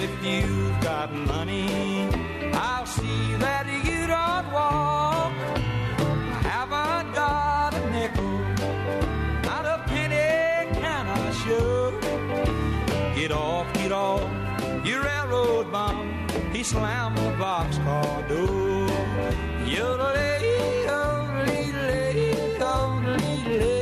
if you've got money, I'll see that you don't walk. Haven't got a nickel, not a penny can I show. Get off, you railroad bum. He slammed the boxcar door. Yodelay, yodelay, yodelay.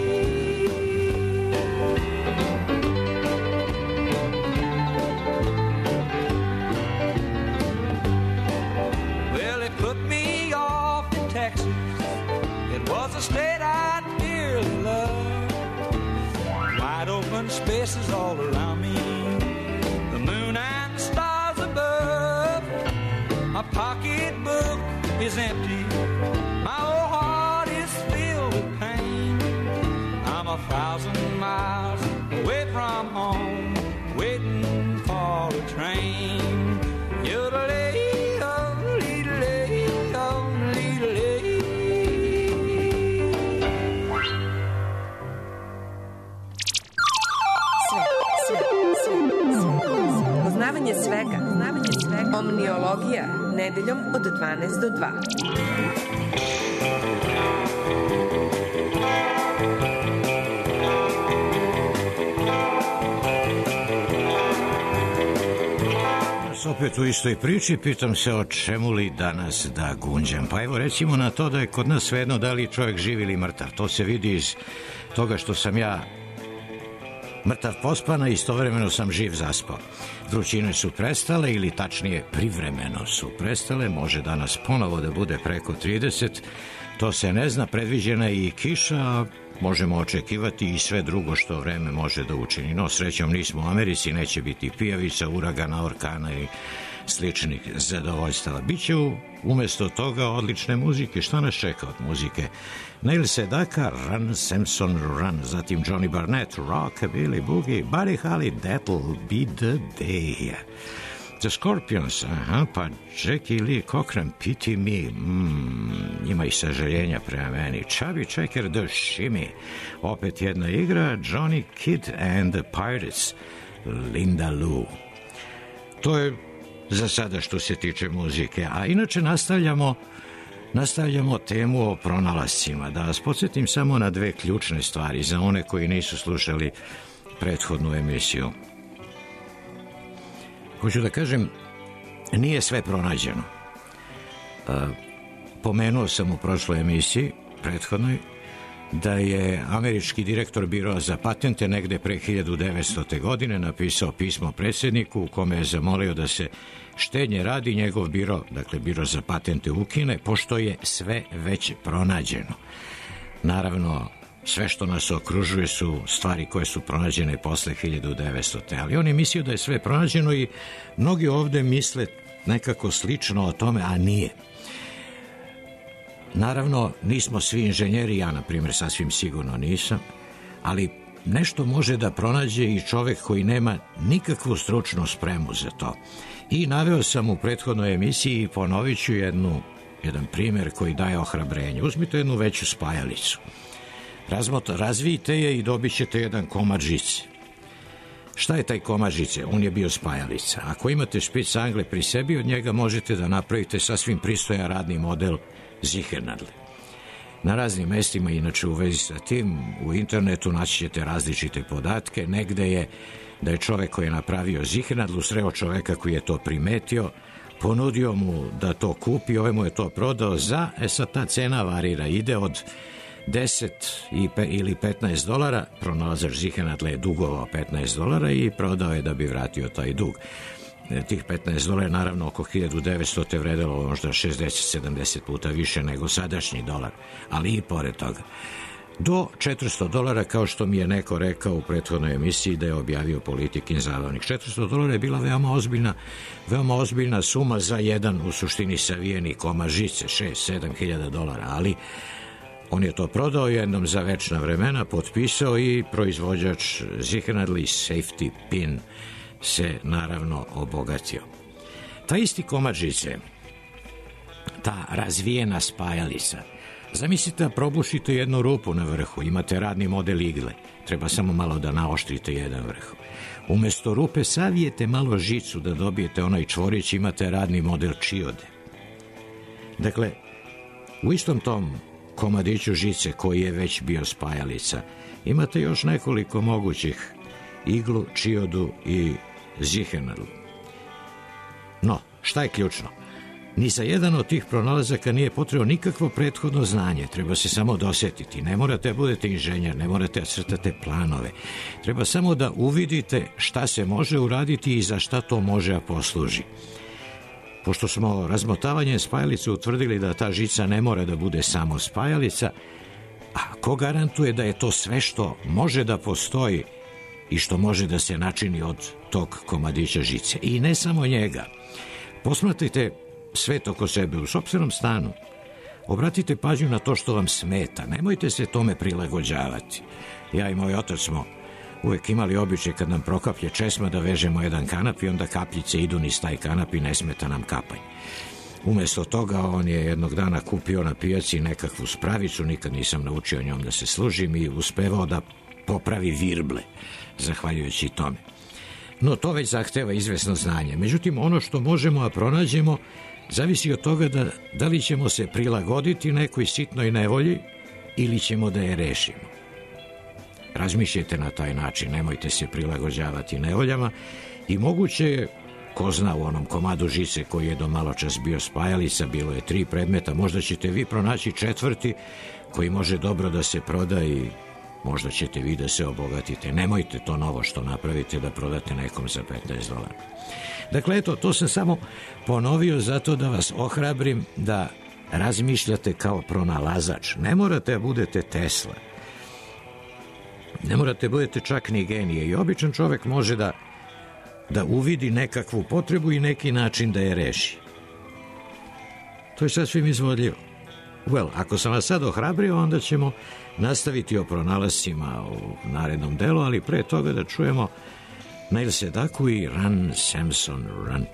Well, it put me off in Texas. It was a state I dearly loved. Wide open spaces all around me, the moon and the stars above. My pocketbook is empty, my old heart is filled with pain. I'm 1,000 miles away from home, waiting for a train. Yodelay, yodelay, yodelay. Poznavanje svega. Omniologija, nedeljom od 12 do 2. Opet u istoj priči, pitam se o čemu li danas da gunđam. Pa evo recimo na to da je kod nas svejedno da li čovjek živ ili mrtav. To se vidi iz toga što sam ja mrtav pospana i istovremeno sam živ zaspao. Vrućine su prestale, ili tačnije privremeno su prestale, može danas ponovo da bude preko 30, to se ne zna, predviđena je i kiša, možemo očekivati i sve drugo što vreme može da učini. No, srećom nismo u Americi, neće biti pijavica, uragana, orkana i sličnih zadovoljstava. Biće umjesto toga odlične muzike. Šta nas čeka od muzike? Neil Sedaka, Run Samson Run, zatim Johnny Barnett, Rockabilly Boogie, Buddy Holly, That'll Be The Day. The Scorpions, pa Jackie Lee Cochran, Pity Me, ima i sažaljenja prema meni. Chubby Checker, The Shimmy, opet jedna igra, Johnny Kidd and the Pirates, Linda Lou. To je za sada što se tiče muzike, a inače nastavljamo temu o pronalascima. Da vas podsjetim samo na dve ključne stvari za one koji nisu slušali prethodnu emisiju. Hoću da kažem, nije sve pronađeno. Pomenuo sam u prošloj emisiji, prethodnoj, da je američki direktor Biroa za patente negde pre 1900. godine napisao pismo predsjedniku u kome je zamolio da se štednje radi njegov biro, dakle Biro za patente, ukine, pošto je sve već pronađeno. Naravno, sve što nas okružuje su stvari koje su pronađene posle 1900. Ali on je mislio da je sve pronađeno i mnogi ovde misle nekako slično o tome, a nije. Naravno, nismo svi inženjeri, ja na primjer sasvim sigurno nisam, ali nešto može da pronađe i čovek koji nema nikakvu stručnu spremu za to. I naveo sam u prethodnoj emisiji i ponovit ću jedan primjer koji daje ohrabrenje. Uzmite jednu veću spajalicu. Razvijte je i dobit ćete jedan komad žice. Šta je taj komad žice? On je bio spajalica. Ako imate špic angle pri sebi, od njega možete da napravite sasvim pristojan radni model zihernadle. Na raznim mestima, inače u vezi sa tim, u internetu naći ćete različite podatke. Negde je da je čovek koji je napravio zihernadlu sreo čoveka koji je to primetio, ponudio mu da to kupi, ovaj mu je to prodao za, sad ta cena varira, ide od 10 ili $15, pronalazač zihernadle je dugovao $15 i prodao je da bi vratio taj dug. Tih $15 naravno oko 1900 vredelo možda 60-70 puta više nego sadašnji dolar, ali i pored toga. Do $400, kao što mi je neko rekao u prethodnoj emisiji da je objavio Politikin zabavnik. $400 je bila veoma ozbiljna suma za jedan u suštini savijeni komad žice, 6-7 hiljada dolara, ali on je to prodao jednom za večna vremena, potpisao i proizvođač zihernadli Safety Pin se naravno obogatio. Ta isti komad žice, ta razvijena spajalica, Zamislite da probušite jednu rupu na vrhu, imate radni model igle, treba samo malo da naoštrite jedan vrh. Umesto rupe savijete malo žicu da dobijete onaj čvorić, imate radni model čiode. Dakle, u istom tom komadiću žice koji je već bio spajalica, imate još nekoliko mogućih: iglu, čiodu i zihenalu. No, šta je ključno? Ni za jedan od tih pronalazaka nije potrebno nikakvo prethodno znanje, treba se samo dosetiti. Ne morate da budete inženjer, ne morate da crtate planove. Treba samo da uvidite šta se može uraditi i za šta to može da posluži. Pošto smo razmotavanjem spajalice utvrdili da ta žica ne mora da bude samo spajalica, a ko garantuje da je to sve što može da postoji i što može da se načini od tog komadića žice? I ne samo njega. Posmatrajte svet oko sebe u sopstvenom stanu. Obratite pažnju na to što vam smeta. Nemojte se tome prilagođavati. Ja i moj otac smo uvek imali običaj kad nam prokaplje česma da vežemo jedan kanap i onda kapljice idu niz taj kanap i ne smeta nam kapanje. Umesto toga on je jednog dana kupio na pijaci nekakvu spravicu, nikad nisam naučio njom da se služim, i uspevao da popravi virble, zahvaljujući tome. No, to već zahteva izvesno znanje. Međutim, ono što možemo da pronađemo zavisi od toga da li ćemo se prilagoditi nekoj sitnoj nevolji ili ćemo da je rešimo. Razmišljajte na taj način, nemojte se prilagođavati nevoljama i moguće je, ko zna, u onom komadu žice koji je do maločas bio spajalica, bilo je 3 predmeta, možda ćete vi pronaći 4. koji može dobro da se proda i možda ćete vi da se obogatite. Nemojte to novo što napravite da prodate nekom za $15. Dakle, eto, to sam samo ponovio zato da vas ohrabrim da razmišljate kao pronalazač. Ne morate da budete Tesla. Ne morate da budete čak ni genije. I običan čovek može da uvidi nekakvu potrebu i neki način da je reši. To je sasvim izvodljivo. Ako sam vas sad ohrabrio, onda ćemo nastaviti o pronalascima u narednom delu, ali pre toga da čujemo Neil Sedaka i Run, Samson, Run.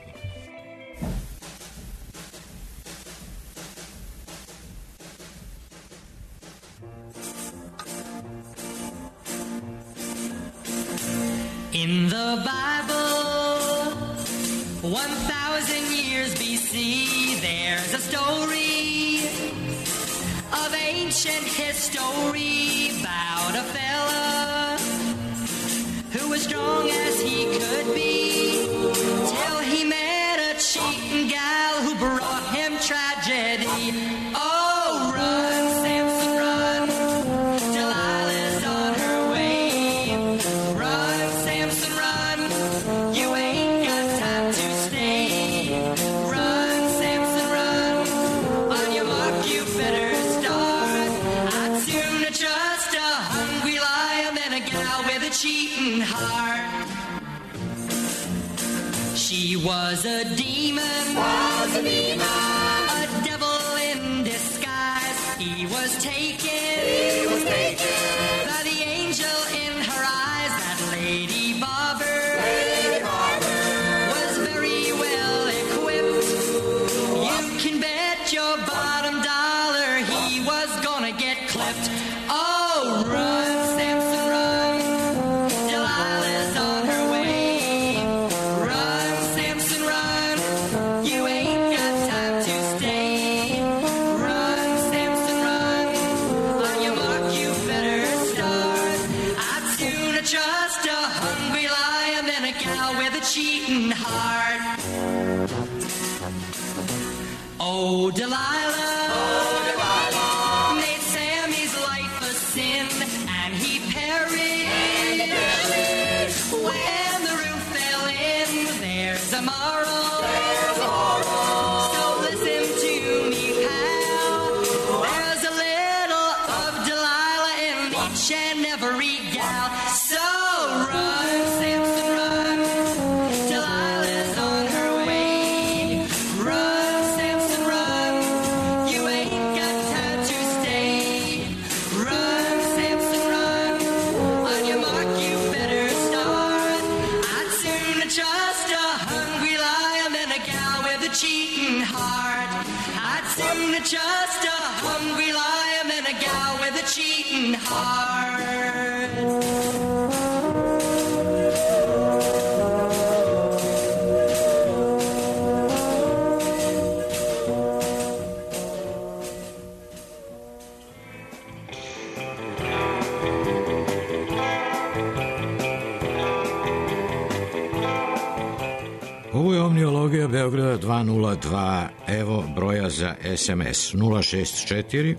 In the Bible, 1,000 years BC, there's a story of ancient history about a fella who was strong as he could be till he met a cheating gal who brought him tragedy. Oh, run, Samson, run, Delilah's on her way. Run, Samson, run, you ain't got time to stay. Run, Samson, run, on your mark you better start. I'd sooner trust a hungry lion than a gal with a cheating heart. She was a demon, a devil in disguise. He was taken by the angel in her eyes. That Lady Barber was very well equipped. You can bet your bottom dollar he was gonna get clipped. Oh, run, Samson, run, Delilah's on her way. Run, Samson, run, you ain't got time to stay. Run, Samson, run, on your mark you better start. I'd sooner trust a hungry lion than a gal with a cheating heart. Oh, Delilah, made Sammy's life a sin, and he perished when the roof fell in. There's a moral, so listen to me, pal. There's a little of Delilah in each and every gal. So run, Samson, run, Delilah's on her way. Run, Samson, run, you ain't got time to stay. Run, Samson, run, on your mark you better start. I'd sooner trust a hungry lion than a gal with a cheating heart. I'd sooner trust a hungry lion than a gal with a cheating heart. Ovo je Omniologija Beograda 202, evo broja za SMS 064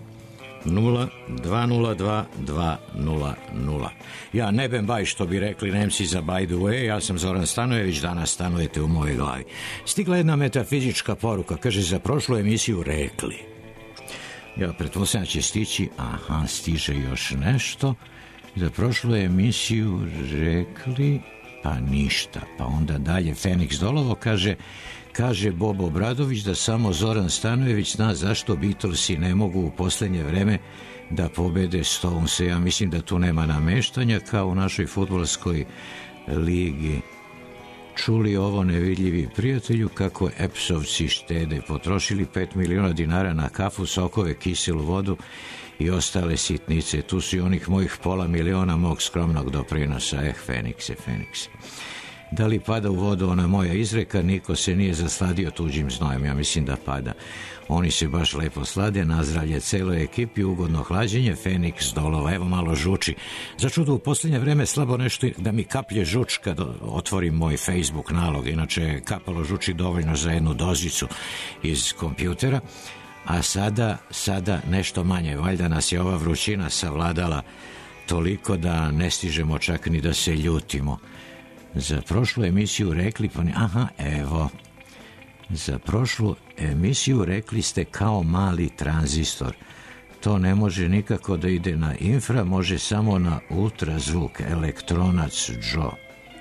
0202 200. Ja ne bem baj što bi rekli Nemci za by the way, ja sam Zoran Stanojević, danas stanujete u mojoj glavi. Stigla jedna metafizička poruka, kaže za prošlu emisiju rekli. Ja pretpostavljam će stići, aha, stiže još nešto. Za prošlu emisiju rekli, pa ništa. Pa onda dalje Feniks Dolovo kaže Bobo Obradović da samo Zoran Stanojević zna zašto Beatlesi ne mogu u poslednje vreme da pobede Stonese. Ja mislim da tu nema nameštanja kao u našoj fudbalskoj ligi. Čuli ovo nevidljivi prijatelju kako Epsovci štede, potrošili 5 miliona dinara na kafu, sokove, kiselu vodu i ostale sitnice. Tu su i onih mojih pola miliona mog skromnog doprinosa. Fenikse. Da li pada u vodu ona moja izreka, niko se nije zasladio tuđim znojem? Ja mislim da pada. Oni se baš lepo slade, nazdravlje celoj ekipi, ugodno hlađenje, Feniks Dolova. Evo malo žuči. Za čudo u posljednje vreme slabo nešto da mi kaplje žuč kad otvorim moj Facebook nalog. Inače kapalo žuči dovoljno za jednu dozicu iz kompjutera. A sada nešto manje. Valjda nas je ova vrućina savladala toliko da ne stižemo čak ni da se ljutimo. Za prošlu emisiju rekli, pa ne, aha, evo. Za prošlu emisiju rekli ste kao mali tranzistor. To ne može nikako da ide na infra, može samo na ultrazvuk. Elektronac Joe.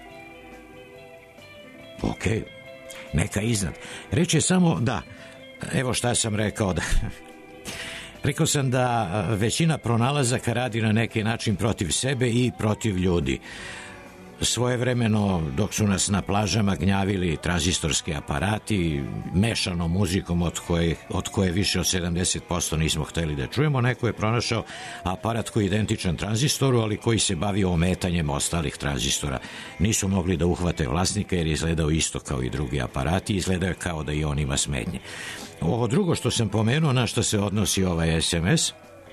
Ok, neka iznad. Reče samo da, evo šta sam rekao da... Rekao sam da većina pronalazaka radi na neki način protiv sebe i protiv ljudi. Svojevremeno, dok su nas na plažama gnjavili tranzistorski aparati, mešanom muzikom od koje više od 70% nismo hteli da čujemo, neko je pronašao aparat koji je identičan tranzistoru, ali koji se bavio ometanjem ostalih tranzistora. Nisu mogli da uhvate vlasnika jer je izgledao isto kao i drugi aparati, izgledao kao da i on ima smetnje. Ovo drugo što sam pomenuo, na što se odnosi ovaj SMS,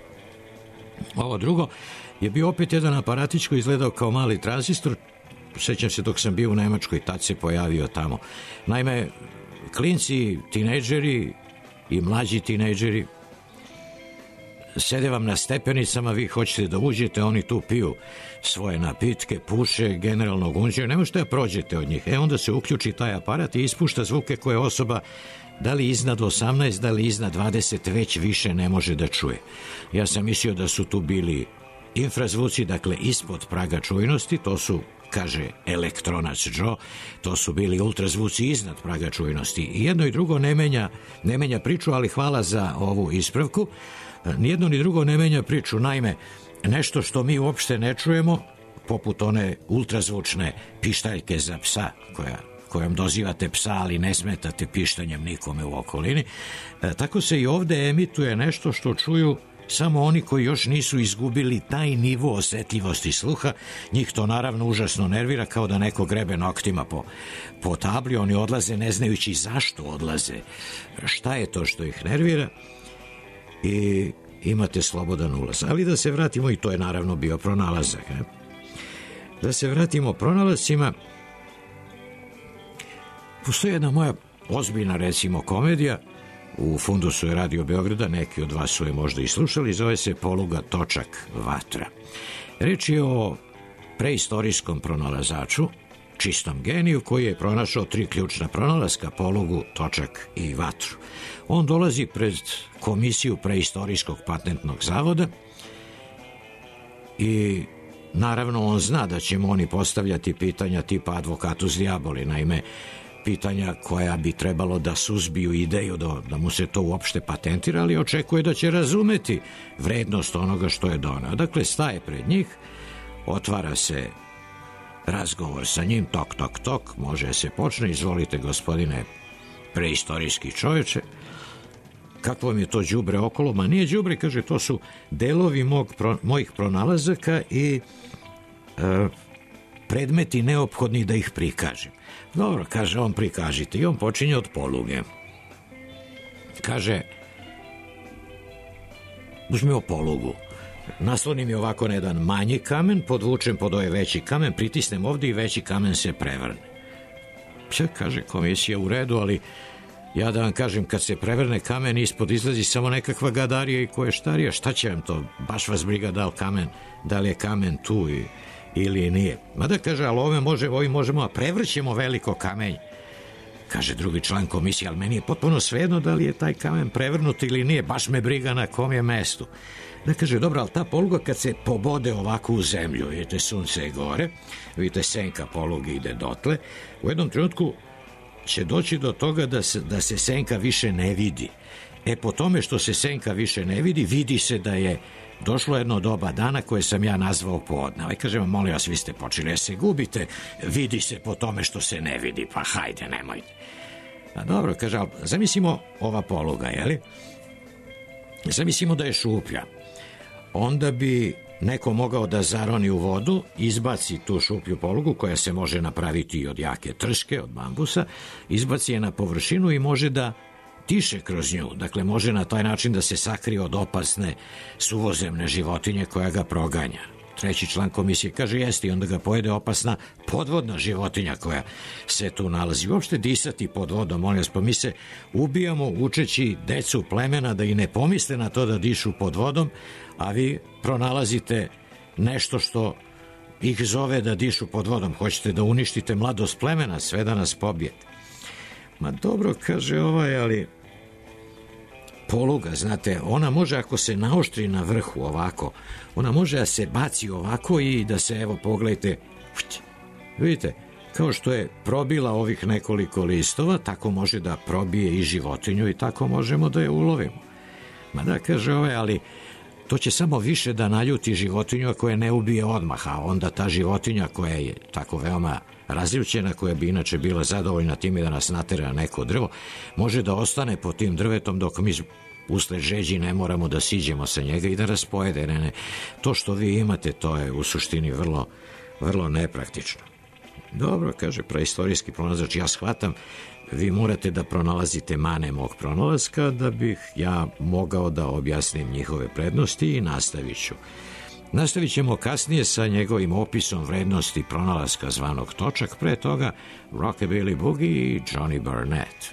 ovo drugo je bio opet jedan aparatić koji izgledao kao mali tranzistor. Sećam se dok sam bio u Nemačkoj, tad se pojavio tamo. Naime, klinci, tinejdžeri i mlađi tinejdžeri sede vam na stepenicama, vi hoćete da uđete, oni tu piju svoje napitke, puše, generalno gunđaju, ne možete da prođete od njih. Onda se uključi taj aparat i ispušta zvuke koje osoba, da li iznad 18, da li iznad 20, već više ne može da čuje. Ja sam mislio da su tu bili infrazvuci, dakle ispod praga čujnosti, to su, kaže elektronac Joe, to su bili ultrazvuci iznad praga čujnosti. I jedno i drugo ne menja priču, ali hvala za ovu ispravku. Nijedno ni drugo ne menja priču. Naime, nešto što mi uopšte ne čujemo, poput one ultrazvučne pištaljke za psa, kojom dozivate psa, ali ne smetate pištanjem nikome u okolini, tako se i ovde emituje nešto što čuju samo oni koji još nisu izgubili taj nivo osetljivosti sluha. Njih to naravno užasno nervira, kao da neko grebe noktima po tabli. Oni odlaze ne znajući zašto odlaze, šta je to što ih nervira, i imate slobodan ulaz. Ali da se vratimo, i to je naravno bio pronalazak, da se vratimo pronalazcima. Postoji jedna moja ozbiljna, recimo, komedija u fundusu je Radio Beograda, neki od vas su je možda i slušali, zove se Poluga, točak, vatra. Reč je o preistorijskom pronalazaču, čistom geniju, koji je pronašao 3 ključna pronalaska, polugu, točak i vatru. On dolazi pred komisiju preistorijskog patentnog zavoda i naravno on zna da će mu oni postavljati pitanja tipa advocatus diaboli, naime pitanja koja bi trebalo da suzbiju ideju da mu se to uopšte patentira, ali očekuje da će razumeti vrednost onoga što je doneo. Dakle, staje pred njih, otvara se razgovor sa njim, tok, tok, tok, može se počne, izvolite gospodine preistorijski čoveče. kakvo mi je to đubre okolo? Ma nije đubre, kaže, to su delovi mojih pronalazaka i predmeti neophodni da ih prikažem. Dobro, kaže on, prikažite. I on počinje od poluge. Kaže, uzmimo polugu, naslonim je ovako na jedan manji kamen, podvučem pod ovaj veći kamen, pritisnem ovdje i veći kamen se prevrne. Sve, kaže komisija, u redu, ali ja da vam kažem, kad se prevrne kamen, ispod izlazi samo nekakva gadarija i koještarija, šta će vam to? Baš vas briga da li je kamen tu ili nije. Mada, kaže, ali ovim možemo, a prevrćemo veliko kamenje. Kaže drugi član komisije, ali meni je potpuno svejedno da li je taj kamen prevrnut ili nije, baš me briga na kom je mestu. Da, kaže, dobro, ali ta poluga kad se pobode ovako u zemlju, vidite, sunce je gore, vidite, senka poluge ide dotle, u jednom trenutku će doći do toga da se senka više ne vidi. Po tome što se senka više ne vidi, vidi se da je došlo jedno doba dana koje sam ja nazvao podne. I kažem, molim vas, vi ste počeli da se gubite, vidi se po tome što se ne vidi, pa hajde, nemojte. A dobro, kaže, zamislimo ova poluga, jeli? Zamislimo da je šuplja. Onda bi neko mogao da zaroni u vodu, izbaci tu šuplju polugu koja se može napraviti i od jake trske, od bambusa, izbaci je na površinu i može da tiše kroz nju. Dakle, može na taj način da se sakrije od opasne suvozemne životinje koja ga proganja. Treći član komisije kaže, jeste, i onda ga pojede opasna podvodna životinja koja se tu nalazi. Uopšte disati pod vodom, molim vas, pa mi se ubijamo učeći decu plemena da i ne pomisle na to da dišu pod vodom, a vi pronalazite nešto što ih zove da dišu pod vodom. Hoćete da uništite mladost plemena, sve da nas pobijete. Ma dobro, kaže ali poluga, znate, ona može, ako se naoštri na vrhu ovako, ona može da se baci ovako i da se, evo, pogledajte, vidite, kao što je probila ovih nekoliko listova, tako može da probije i životinju i tako možemo da je ulovimo. Ma da, kaže ali to će samo više da naljuti životinju ako je ne ubije odmah, a onda ta životinja koja je tako veoma razljućena, koja bi inače bila zadovoljna time da nas natera na neko drvo, može da ostane pod tim drvetom dok mi usled žeđi ne moramo da siđemo sa njega i da nas pojede. Ne. To što vi imate, to je u suštini vrlo, vrlo nepraktično. Dobro, kaže praistorijski pronalazač, ja shvatam, vi morate da pronalazite mane mog pronalaska da bih ja mogao da objasnim njihove prednosti i nastavit ću. Nastavit ćemo kasnije sa njegovim opisom vrednosti pronalaska zvanog točak, pre toga Rockabilly Boogie i Johnny Burnett.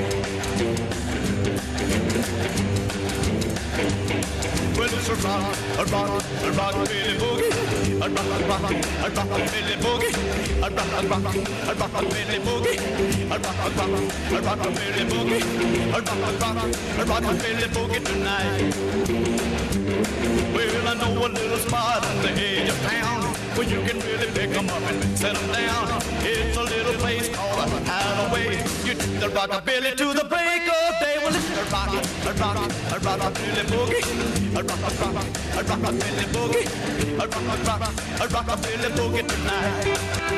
Well, it's a rockabilly boogie, a rockabilly boogie, a rockabilly boogie, a rockabilly boogie, a rockabilly boogie tonight. Well, I know a little spot on the edge of town where you can really pick 'em up and set 'em down. It's a little place called a Hideaway. You do the rockabilly to the break of day. Well, it's a rockabilly boogie, a rockabilly boogie, a rockabilly boogie tonight.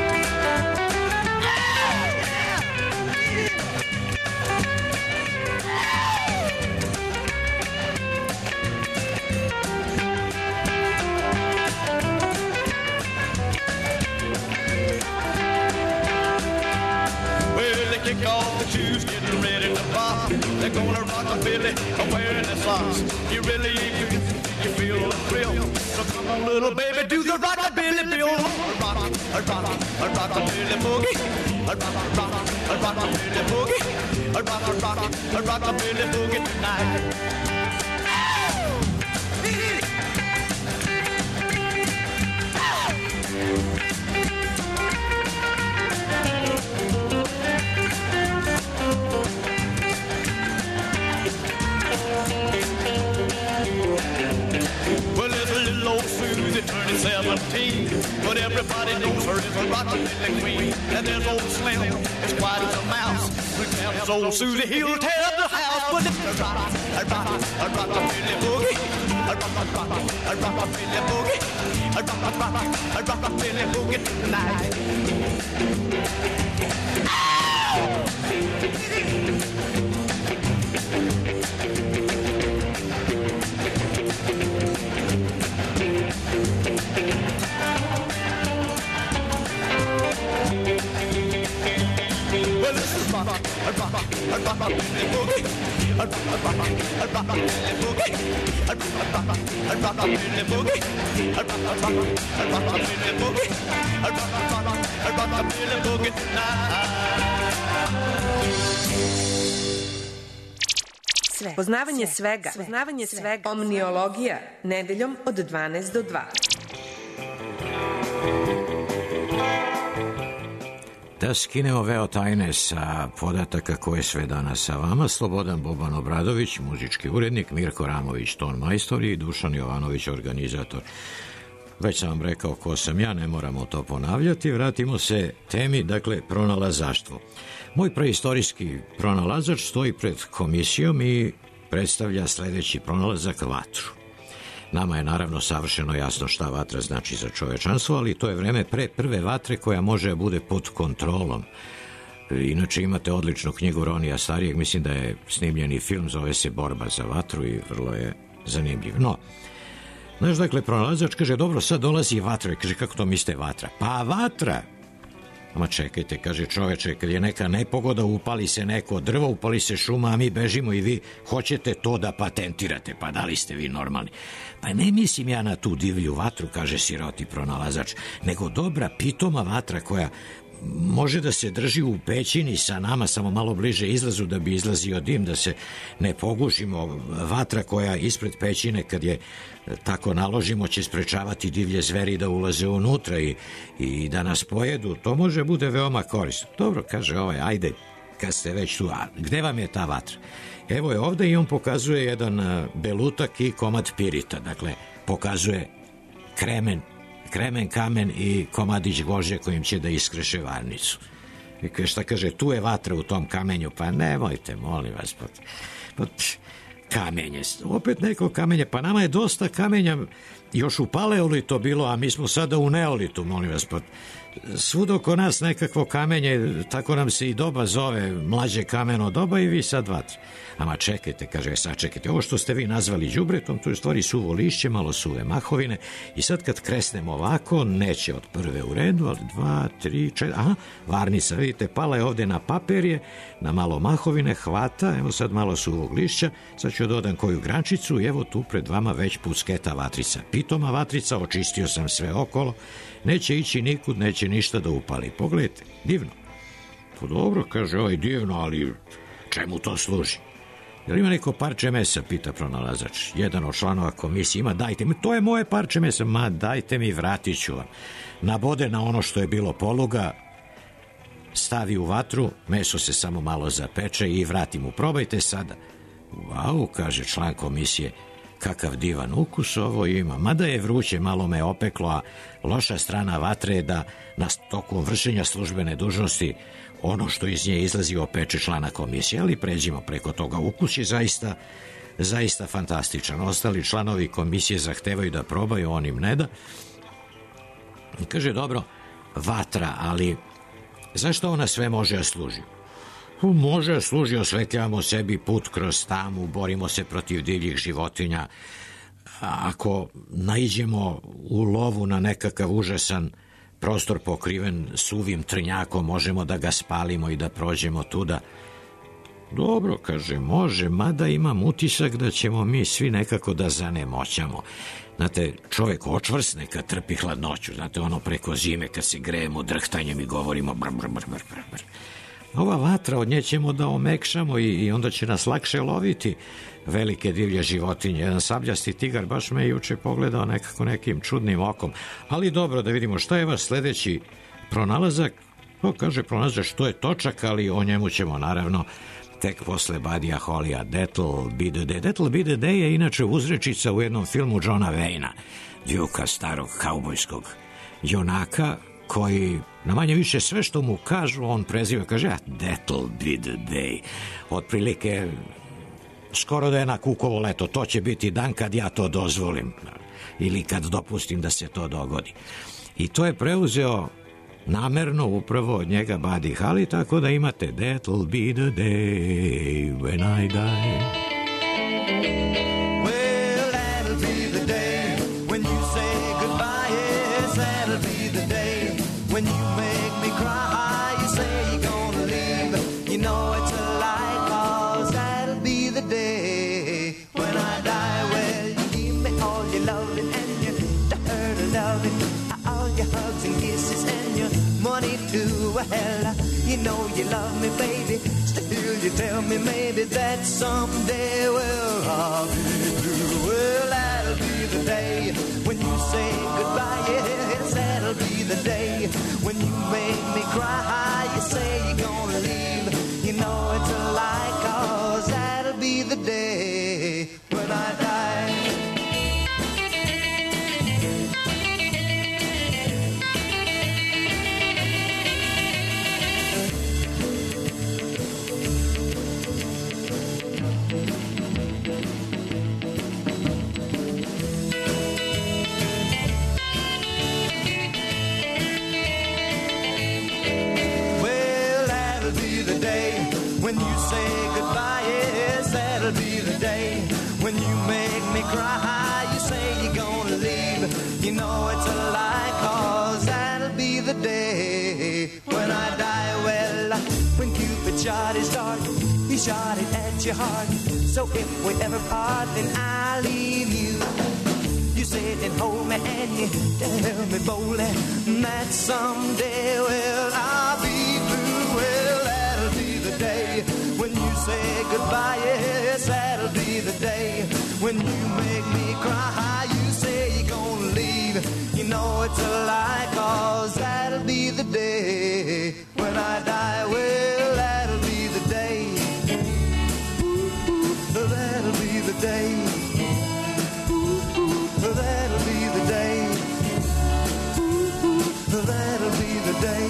Kick off the shoes, getting ready to pop. They're gonna rock a Billy, wearing their socks. You really ain't good, you feel the thrill. So come on, little baby, do the rockabilly bill. A rockabilly boogie, a rockabilly boogie, a rockabilly boogie tonight. Well, there's a little old Susie turning 17, but everybody knows her as a rockabilly queen. And there's old Slim, as quiet as a mouse. When comes old Susie, he'll tear up the house. But it's a rockabilly boogie, a rockabilly boogie, a rockabilly boogie tonight. Ow! rockabilly boogie. Rockabilly boogie. Rockabilly boogie. Rockabilly boogie Sve. Poznavanje svega. Omniologija. Nedeljom od 12 do 2. Da skinemo veo tajne sa podataka koje sve danas sa vama. Slobodan Boban Obradović, muzički urednik, Mirko Ramović, ton majstor i Dušan Jovanović, organizator. Već sam vam rekao ko sam ja, ne moramo to ponavljati. Vratimo se temi, dakle, pronalazaštvo. Moj preistorijski pronalazač stoji pred komisijom i predstavlja sledeći pronalazak, vatru. Nama je naravno savršeno jasno šta vatra znači za čovečanstvo, ali to je vreme pre prve vatre koja može da bude pod kontrolom. Inače imate odličnu knjigu Ronija Starijeg, mislim da je snimljeni film, zove se Borba za vatru i vrlo je zanimljiv. No, znaš, dakle, pronalazač kaže, dobro, sad dolazi vatra. Kaže, kako to mislite vatra? Pa vatra! Ma čekajte, kaže čoveče, kad je neka nepogoda, upali se neko drvo, upali se šuma, a mi bežimo i vi hoćete to da patentirate. Pa da li ste vi normalni? Pa ne mislim ja na tu divlju vatru, kaže siroti pronalazač, nego dobra pitoma vatra koja može da se drži u pećini sa nama, samo malo bliže izlazu da bi izlazio dim, da se ne pogušimo. Vatra koja ispred pećine, kad je tako naložimo, će sprečavati divlje zveri da ulaze unutra i da nas pojedu. To može bude veoma korisno. Dobro, kaže ovaj, ajde, kad ste već tu, a gde vam je ta vatra? Evo je ovde i on pokazuje jedan belutak i komad pirita. Dakle, pokazuje kremen, kamen i komadić gvožđa kojim će da iskreše varnicu. I šta kaže, tu je vatra u tom kamenju, pa nemojte, molim vas, kamenje, opet neko kamenje, pa nama je dosta kamenja, još u paleolitu bilo, a mi smo sada u neolitu, molim vas, pa svud oko nas nekakvo kamenje, tako nam se i doba zove, mlađe kameno doba i vi sad vatra. Ama čekajte, kaže, sad čekajte, ovo što ste vi nazvali đubretom, to je u stvari suvo lišće, malo suve mahovine i sad kad kresnemo ovako, neće od prve u redu, ali 2, 3, 4, aha, varnica, vidite, pala je ovde na papirje, na malo mahovine, hvata, evo sad malo suvog lišća, sad ću dodam koju grančicu i evo tu pred vama već pusketa vatrica. Pitoma vatrica, očistio sam sve okolo, neće ići nikud, neće ništa da upali. Pogledajte, divno. Pa dobro, kaže ovaj, divno, ali čemu to služi? Jel ima neko parče mesa, pita pronalazač. Jedan od članova komisije ima, dajte mi, to je moje parče mesa, ma dajte mi, vratit ću vam. Nabode na ono što je bilo poluga, stavi u vatru, meso se samo malo zapeče i vrati mu. Probajte sada. Wow, kaže član komisije, kakav divan ukus ovo ima. Mada je vruće, malo me opeklo, a loša strana vatre je da na tokom vršenja službene dužnosti ono što iz nje izlazi opeče člana komisije, ali pređimo preko toga. Ukus je zaista fantastičan. Ostali članovi komisije zahtevaju da probaju, on im ne da. Kaže, dobro, vatra, ali zašto ona sve može da služi? Može da služi, osvetljavamo sebi put kroz tamu, borimo se protiv divljih životinja. Ako naiđemo u lovu na nekakav užasan prostor pokriven suvim trnjakom, možemo da ga spalimo i da prođemo tuda. Dobro, kaže, može, mada imam utisak da ćemo mi svi nekako da zanemoćamo. Znate, čovek očvrsne kad trpi hladnoću, znate, ono preko zime kad se grejemo drhtanjem i govorimo brr, brr, brr, brr, brr. Ova vatra, od nje ćemo da omekšamo i onda će nas lakše loviti velike divlje životinje. Jedan sabljasti tigar baš me juče pogledao nekako nekim čudnim okom. Ali dobro, da vidimo šta je vaš sledeći pronalazak. To kaže pronalazak što je točak, ali o njemu ćemo naravno tek posle Buddyja Hollya. That'll be the day. That'll be the day je inače uzrečica u jednom filmu Johna Wayna, Duka, starog kaubojskog junaka, koji na manje više sve što mu kažu on preziva, kaže, that'll be the day. Otprilike skoro da je na kukovo leto, to će biti dan kad ja to dozvolim ili kad dopustim da se to dogodi. I to je preuzeo namerno upravo od njega Buddy Holly, tako da imate that'll be the day when I die. Well, that'll be the day when you say goodbye. Yes, that'll be the day when you make me cry. You say you're gonna leave, you know it's a lie, 'cause that'll be the day when well, you know you love me, baby. Still you tell me maybe that someday, well, I'll be blue. Well, that'll be the day when you say goodbye. Yes, that'll be the day when you make me cry. You say you're gonna leave, you know it's a lie, 'cause that'll be the day when I die. When you say goodbye, yes, that'll be the day when you make me cry. You say you're gonna leave, you know it's a lie, 'cause that'll be the day when I die. Well, when Cupid shot his dart, he shot it at your heart. So if we ever part, then I'll leave you. You sit and hold me and you tell me boldly that someday, well, I'll be blue. Well, that'll be the day when you say goodbye. Yes, that'll be the day when you make me cry. You say you're gonna leave, you know it's a lie, 'cause that'll be the day when I die. Well, that'll be the day. Ooh, that'll be the day. That'll be the day. Ooh, that'll be the day.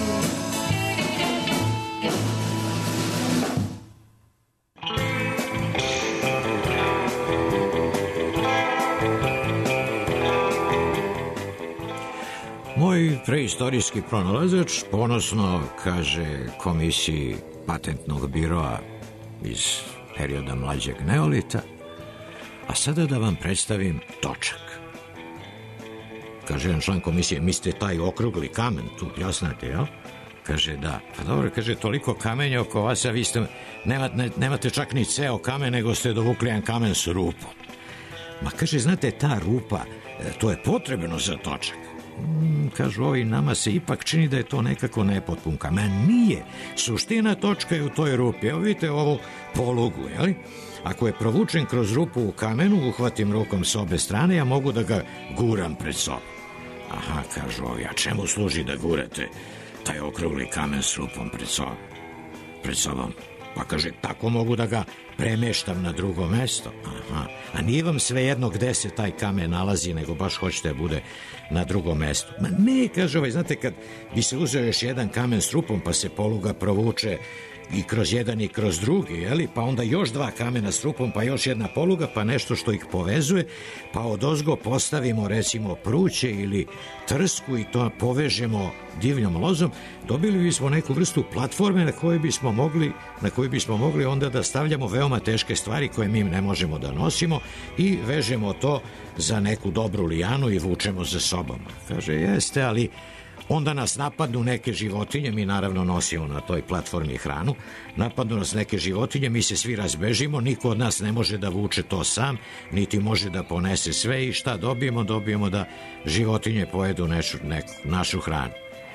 Moj preistorijski pronalazač ponosno kaže komisiji patentnog biroa iz perioda mlađeg neolita, a sada da vam predstavim točak. Kaže jedan član komisije, mislite taj okrugli kamen, tu pljosnate, jel? Kaže, da. Pa dobro, kaže, toliko kamenja oko vas, a vi ste, nemate čak ni ceo kamen, nego ste dovukli jedan kamen s rupom. Ma kaže, znate, ta rupa, to je potrebno za točak. Kažu ovi, nama se ipak čini da je to nekako nepotpun kamen. Nije. Suština točka je u toj rupi. Evo vidite ovu polugu, jeli? Ako je provučen kroz rupu u kamenu, uhvatim rukom s obe strane, ja mogu da ga guram pred sobom. Aha, kažu ovi, a čemu služi da gurate taj okrugli kamen s rupom pred sobom? Pa kaže, tako mogu da ga premeštam na drugo mesto. Aha, a nije vam svejedno gde se taj kamen nalazi, nego baš hoćete da bude na drugom mestu. Ma ne, kaže ovaj, znate, kad bi se uzeo još jedan kamen s rupom, pa se poluga provuče i kroz jedan i kroz drugi, jeli? Pa onda još dva kamena s rupom, pa još jedna poluga, pa nešto što ih povezuje, pa odozgo postavimo recimo pruće ili trsku i to povežemo divljom lozom, dobili bismo neku vrstu platforme na kojoj bismo mogli onda da stavljamo veoma teške stvari koje mi ne možemo da nosimo i vežemo to za neku dobru lijanu i vučemo za sobom. Kaže, jeste, ali onda nas napadnu neke životinje, mi naravno nosimo na toj platformi hranu, napadnu nas neke životinje, mi se svi razbežimo, niko od nas ne može da vuče to sam, niti može da ponese sve i šta dobijemo? Dobijemo da životinje pojedu našu hranu.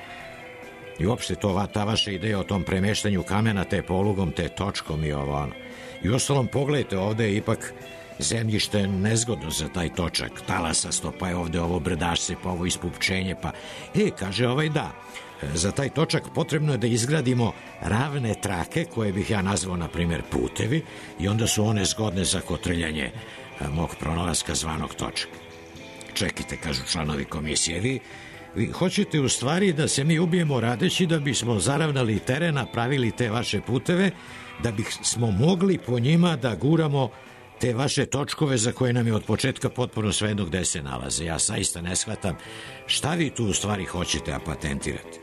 I uopšte ta vaša ideja o tom premeštanju kamena, te polugom, te točkom i ovo ono. I uostalom, pogledajte, ovde je ipak zemljište nezgodno za taj točak, talasasto, pa je ovde ovo brdašce, pa ovo ispupčenje, pa... kaže ovaj, da, za taj točak potrebno je da izgradimo ravne trake, koje bih ja nazvao, na primjer, putevi, i onda su one zgodne za kotrljanje mog pronalaska zvanog točak. Čekajte, kažu članovi komisije, vi hoćete u stvari da se mi ubijemo radeći da bismo zaravnali teren, napravili te vaše puteve, da bismo mogli po njima da guramo te vaše točkove za koje nam je od početka potpuno svejedno gde se nalaze. Ja saista ne shvatam šta vi tu u stvari hoćete a patentirati.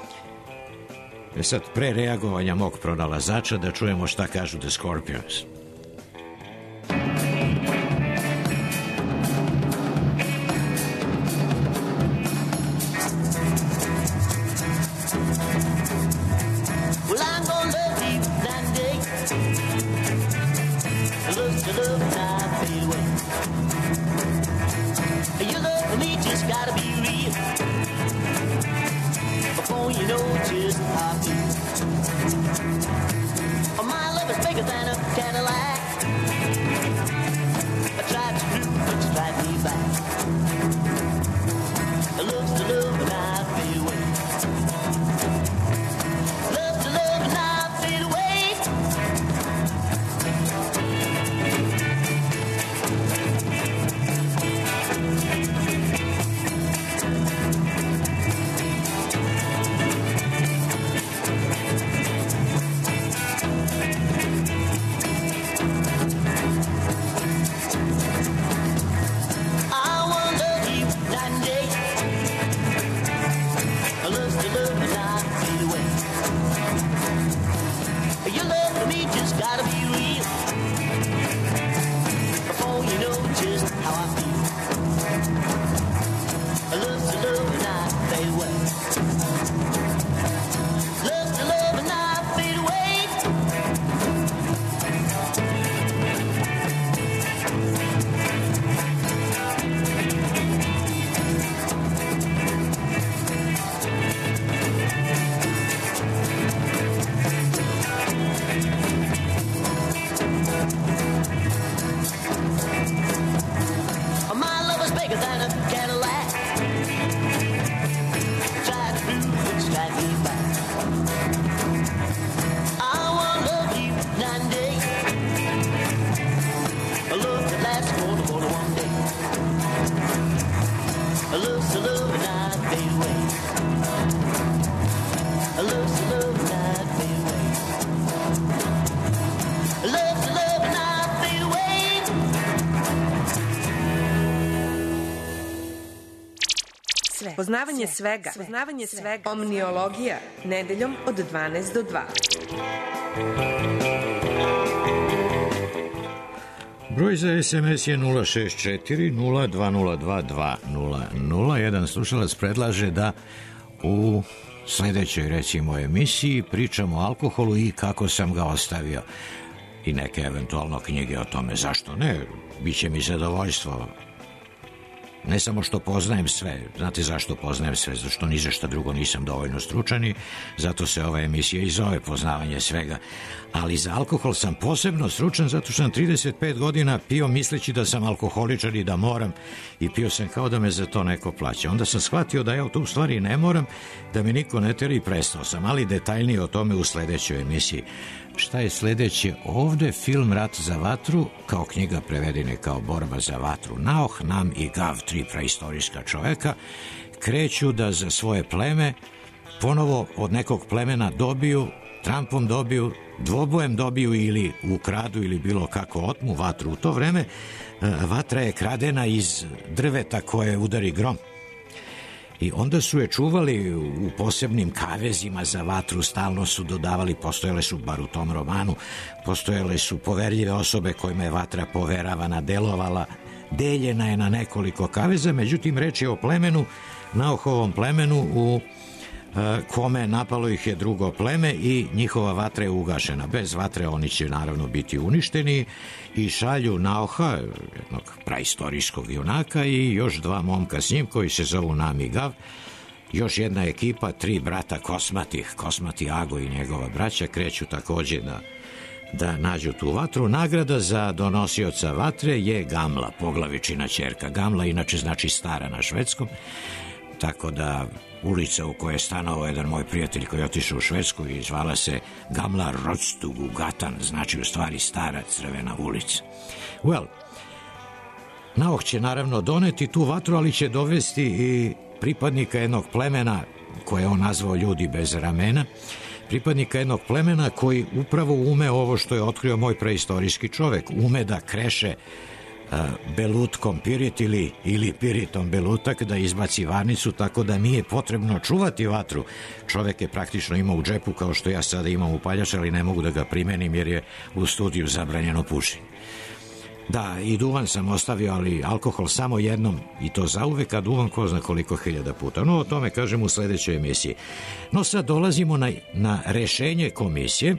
Sad, pre reagovanja mog pronalazača, da čujemo šta kažu The Scorpions. Gotta be real before you know just how to looks a love and I fade away. Looks a love and I fade away. Looks a love and I fade away. Sve. Poznavanje svega. Poznavanje svega. Omniologija. Nedeljom od 12 do 2. Broj za SMS je 064 0202 200. Jedan slušalac predlaže da u sledećoj, recimo, emisiji pričamo o alkoholu i kako sam ga ostavio. I neke eventualno knjige o tome. Zašto ne? Biće mi zadovoljstvo. Ne samo što poznajem sve. Znate zašto poznajem sve? Zato što ni za šta drugo nisam dovoljno stručan i zato se ova emisija i zove Poznavanje svega. Ali za alkohol sam posebno stručan zato što sam 35 godina pio misleći da sam alkoholičar i da moram, i pio sam kao da me za to neko plaća. Onda sam shvatio da ja to u stvari ne moram, da me niko ne tera i prestao sam, ali detaljnije o tome u sledećoj emisiji. Šta je sledeće? Ovde film Rat za vatru, kao knjiga prevedene kao Borba za vatru. Naoh, Nam i Gav, 3 preistorijska čoveka, kreću da za svoje pleme ponovo od nekog plemena dobiju, trampom dobiju, dvobojem dobiju ili ukradu ili bilo kako otmu vatru. U to vreme vatra je kradena iz drveta koje udari grom. I onda su je čuvali u posebnim kavezima za vatru, stalno su dodavali, postojale su, bar u tom romanu, postojale su poverljive osobe kojima je vatra poveravana, delovala, deljena je na nekoliko kaveza, međutim reč je o plemenu, Naohovom plemenu u kome napalo ih je drugo pleme i njihova vatra je ugašena. Bez vatre oni će naravno biti uništeni i šalju Naoha, jednog praistorijskog junaka, i još 2 momka s njim koji se zovu Nam i Gav. Još jedna ekipa, 3 brata Kosmati Ago i njegova braća, kreću takođe da nađu tu vatru. Nagrada za donosioca vatre je Gamla, poglavičina ćerka. Gamla inače znači stara na švedskom, tako da ulica u kojoj je stanovao jedan moj prijatelj koji je otišao u Švedsku i zvala se Gamla Rodstugu Gatan, znači u stvari stara crvena ulica. Naoh će naravno doneti tu vatru, ali će dovesti i pripadnika jednog plemena koje on nazvao ljudi bez ramena, pripadnika jednog plemena koji upravo ume ovo što je otkrio moj preistorijski čovek, ume da kreše belutkom pirit ili piritom belutak, da izbaci varnicu, tako da nije potrebno čuvati vatru. Čovek je praktično imao u džepu kao što ja sada imam upaljač, ali ne mogu da ga primenim jer je u studiju zabranjeno pušenje. Da, i duvan sam ostavio, ali alkohol samo jednom, i to zauvek, a duvan ko zna koliko hiljada puta. No, o tome kažem u sledećoj emisiji. No, sad dolazimo na rešenje komisije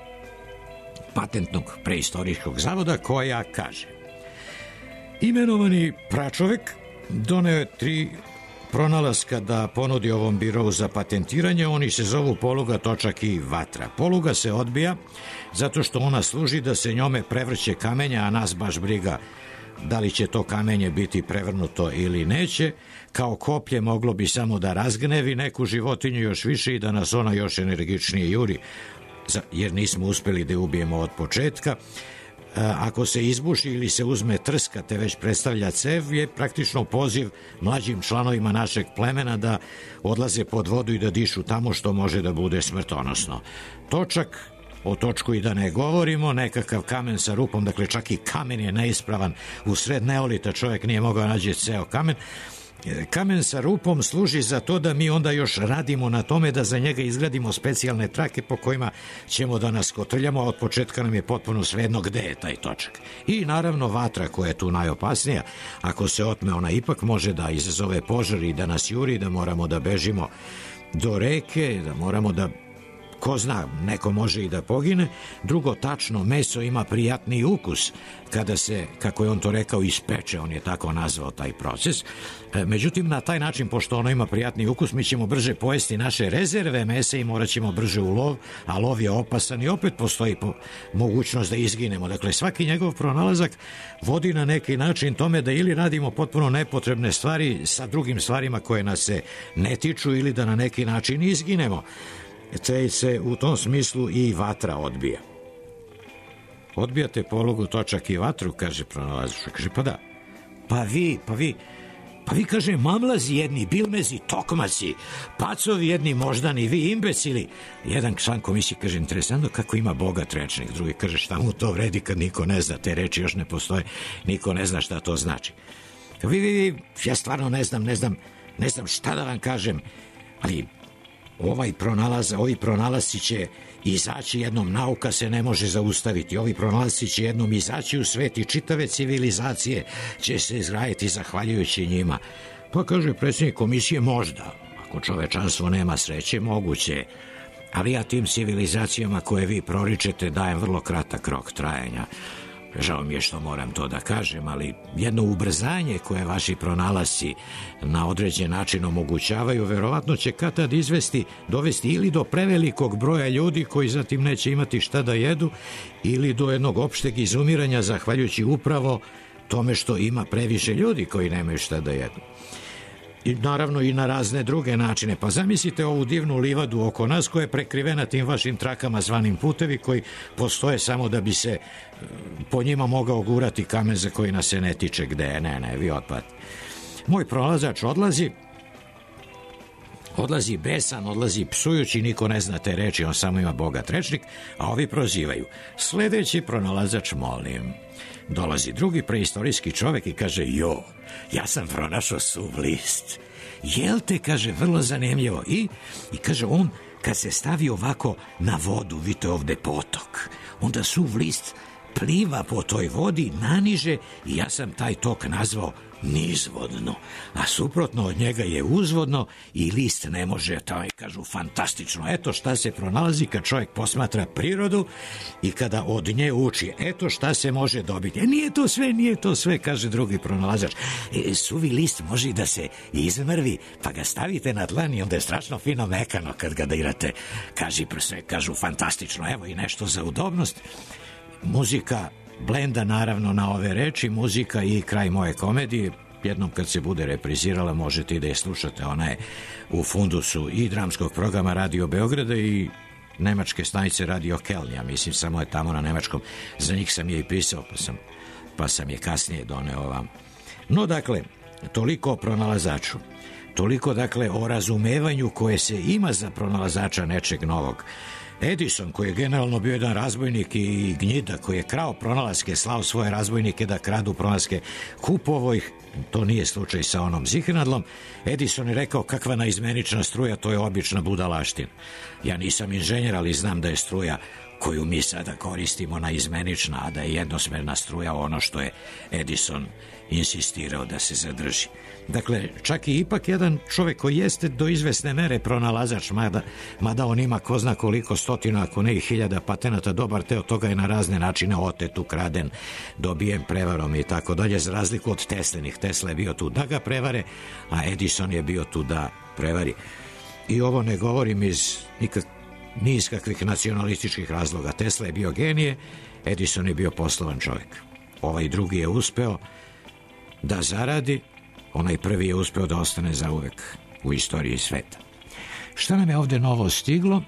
Patentnog preistorijskog zavoda, koja kaže: imenovani pračovek doneo je 3 pronalaska da ponudi ovom birovu za patentiranje. Oni se zovu poluga, točak i vatra. Poluga se odbija zato što ona služi da se njome prevrće kamenja, a nas baš briga da li će to kamenje biti prevrnuto ili neće. Kao koplje moglo bi samo da razgnevi neku životinju još više i da nas ona još energičnije juri, jer nismo uspeli da je ubijemo od početka. Ako se izbuši ili se uzme trska, te već predstavlja cev, je praktično poziv mlađim članovima našeg plemena da odlaze pod vodu i da dišu tamo, što može da bude smrtonosno. Točak, o točku i da ne govorimo, nekakav kamen sa rupom, dakle čak i kamen je neispravan. U sred neolita čovjek nije mogao naći ceo kamen. Kamen sa rupom služi za to da mi onda još radimo na tome da za njega izgradimo specijalne trake po kojima ćemo da nas kotrljamo, a od početka nam je potpuno svejedno gde je taj točak. I naravno vatra, koja je tu najopasnija. Ako se otme, ona ipak može da izazove požar i da nas juri, da moramo da bežimo do reke, da moramo da, ko zna, neko može i da pogine. Drugo, tačno, meso ima prijatni ukus kada se, kako je on to rekao, ispeče, on je tako nazvao taj proces. Međutim, na taj način, pošto ono ima prijatni ukus, mi ćemo brže pojesti naše rezerve mesa i morat ćemo brže u lov, a lov je opasan i opet postoji mogućnost da izginemo. Dakle, svaki njegov pronalazak vodi na neki način tome da ili radimo potpuno nepotrebne stvari sa drugim stvarima koje nas se ne tiču, ili da na neki način izginemo. Te se u tom smislu i vatra odbija. Odbijate polugu, točak i vatru, kaže pronalazač. Kaže, pa da. Pa vi, Pa vi, kaže, mamlazi jedni, bilmezi, tokmaci, pacovi jedni, moždani, vi imbecili. Jedan član komisije kaže, interesantno kako ima bogat rečnik. Drugi kaže, šta mu to vredi kad niko ne zna, te reči još ne postoje, niko ne zna šta to znači. Vi, ja stvarno ne znam šta da vam kažem, ali ovi pronalasci će izaći jednom, nauka se ne može zaustaviti, ovi pronalasci će jednom izaći u svet i čitave civilizacije će se izgraditi zahvaljujući njima. Pa kaže predsjednik komisije, možda, ako čovečanstvo nema sreće, moguće, ali ja tim civilizacijama koje vi proričete dajem vrlo kratak rok trajanja. Žao mi je što moram to da kažem, ali jedno ubrzanje koje vaši pronalasci na određen način omogućavaju, verovatno će kad tad dovesti ili do prevelikog broja ljudi koji zatim neće imati šta da jedu, ili do jednog opšteg izumiranja zahvaljujući upravo tome što ima previše ljudi koji nemaju šta da jedu. I naravno i na razne druge načine. Pa zamislite ovu divnu livadu oko nas koja je prekrivena tim vašim trakama zvanim putevi koji postoje samo da bi se po njima mogao gurati kamen za koji nas se ne tiče gde je. Ne, vi otpadite. Moj pronalazač odlazi besan, odlazi psujući, niko ne zna te reči, on samo ima bogat rečnik, a ovi prozivaju. Sledeći pronalazač, molim. Dolazi drugi preistorijski čovek i kaže, ja sam pronašao suv list. Jel te, kaže, vrlo zanimljivo. I kaže, on kad se stavi ovako na vodu, vidite ovde potok, onda suv list pliva po toj vodi naniže i ja sam taj tok nazvao nizvodno, a suprotno od njega je uzvodno i list ne može, tamo kažu fantastično. Eto šta se pronalazi kad čovjek posmatra prirodu i kada od nje uči. Eto šta se može dobiti. Nije to sve, kaže drugi pronalazač. Suvi list može da se izmrvi, pa ga stavite na dlan i onda je strašno fino mekano kad ga dirate. Kažu fantastično. Evo i nešto za udobnost. Muzika blenda naravno na ove reči, muzika i kraj moje komedije. Jednom kad se bude reprizirala možete i da je slušate, ona je u fundusu i dramskog programa Radio Beograda i nemačke stanice Radio Kelnija, mislim samo je tamo na nemačkom, za njih sam je i pisao pa sam je kasnije doneo vam. No dakle, toliko o pronalazaču, toliko dakle o razumevanju koje se ima za pronalazača nečeg novog. Edison, koji je generalno bio jedan razbojnik i gnjida, koji je krao pronalaske, slao svoje razbojnike da kradu pronalaske, kupovao ih, to nije slučaj sa onom Zihernadlom. Edison je rekao, kakva naizmenična struja, to je obična budalaština. Ja nisam inženjer, ali znam da je struja koju mi sada koristimo naizmenična, a da je jednosmerna struja ono što je Edison insistirao da se zadrži. Dakle, čak i ipak jedan čovek koji jeste do izvesne mere pronalazač, mada on ima ko zna koliko stotina, ako ne i hiljada patenata, dobar teo toga je na razne načine otet, ukraden, dobijen prevarom i tako dalje, za razliku od Teslinih. Tesla je bio tu da ga prevare, a Edison je bio tu da prevari. I ovo ne govorim ni iz kakvih nacionalističkih razloga. Tesla je bio genije, Edison je bio poslovan čovjek. Ovaj drugi je uspeo da zaradi, onaj prvi je uspeo da ostane zauvek u istoriji sveta. Šta nam je ovde novo stiglo?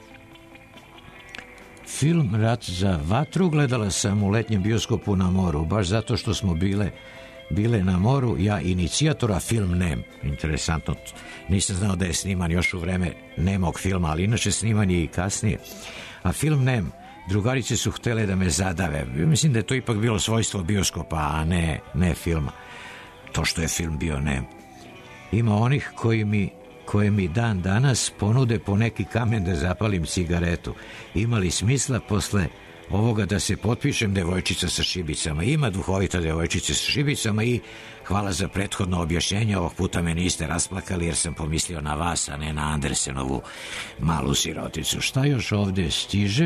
Film Rat za vatru gledala sam u letnjem bioskopu na moru, baš zato što smo bile na moru, ja inicijatora, film Nem. Interesantno, nisam znao da je sniman još u vreme nemog filma, ali inače sniman je i kasnije. A film Nem, drugarice su htele da me zadave. Mislim da je to ipak bilo svojstvo bioskopa, a ne filma. To što je film bio Nem. Ima onih koje mi dan danas ponude po neki kamen da zapalim cigaretu. Ima li smisla posle ovoga da se potpišem devojčica sa šibicama? Ima duhovita devojčica sa šibicama i hvala za prethodno objašnjenje. Ovog puta me niste rasplakali jer sam pomislio na vas, a ne na Andersenovu malu siroticu. Šta još ovde stiže?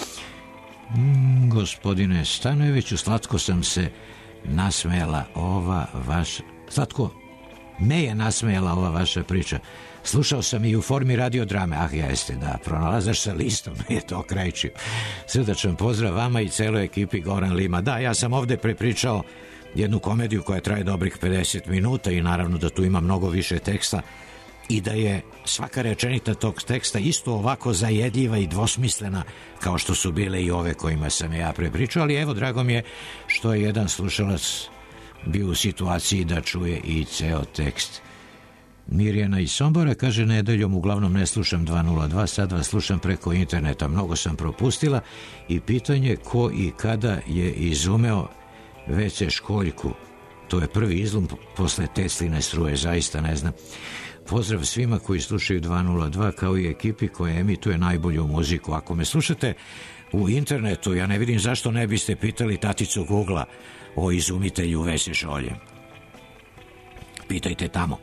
Gospodine Stanojeviću, slatko sam se nasmejala slatko me je nasmejala ova vaša priča. Slušao sam i u formi radiodrame. Jeste, da, pronalazaš sa listom, je to krajčio. Srdačan pozdrav vama i celoj ekipi Goran Lima. Da, ja sam ovde prepričao jednu komediju koja traje dobrih 50 minuta i naravno da tu ima mnogo više teksta i da je svaka rečenica tog teksta isto ovako zajedljiva i dvosmislena kao što su bile i ove kojima sam ja prepričao, ali evo, drago mi je što je jedan slušalac bio u situaciji da čuje i ceo tekst. Mirjana iz Sombora kaže: nedeljom uglavnom ne slušam 202, sad vas slušam preko interneta, mnogo sam propustila i pitanje ko i kada je izumeo WC školjku. To je prvi izlom posle Tesline struje, zaista ne znam. Pozdrav svima koji slušaju 202 kao i ekipi koja emituje najbolju muziku. Ako me slušate u internetu, ja ne vidim zašto ne biste pitali taticu Googla o izumitelju WC šolje. Pitajte tamo.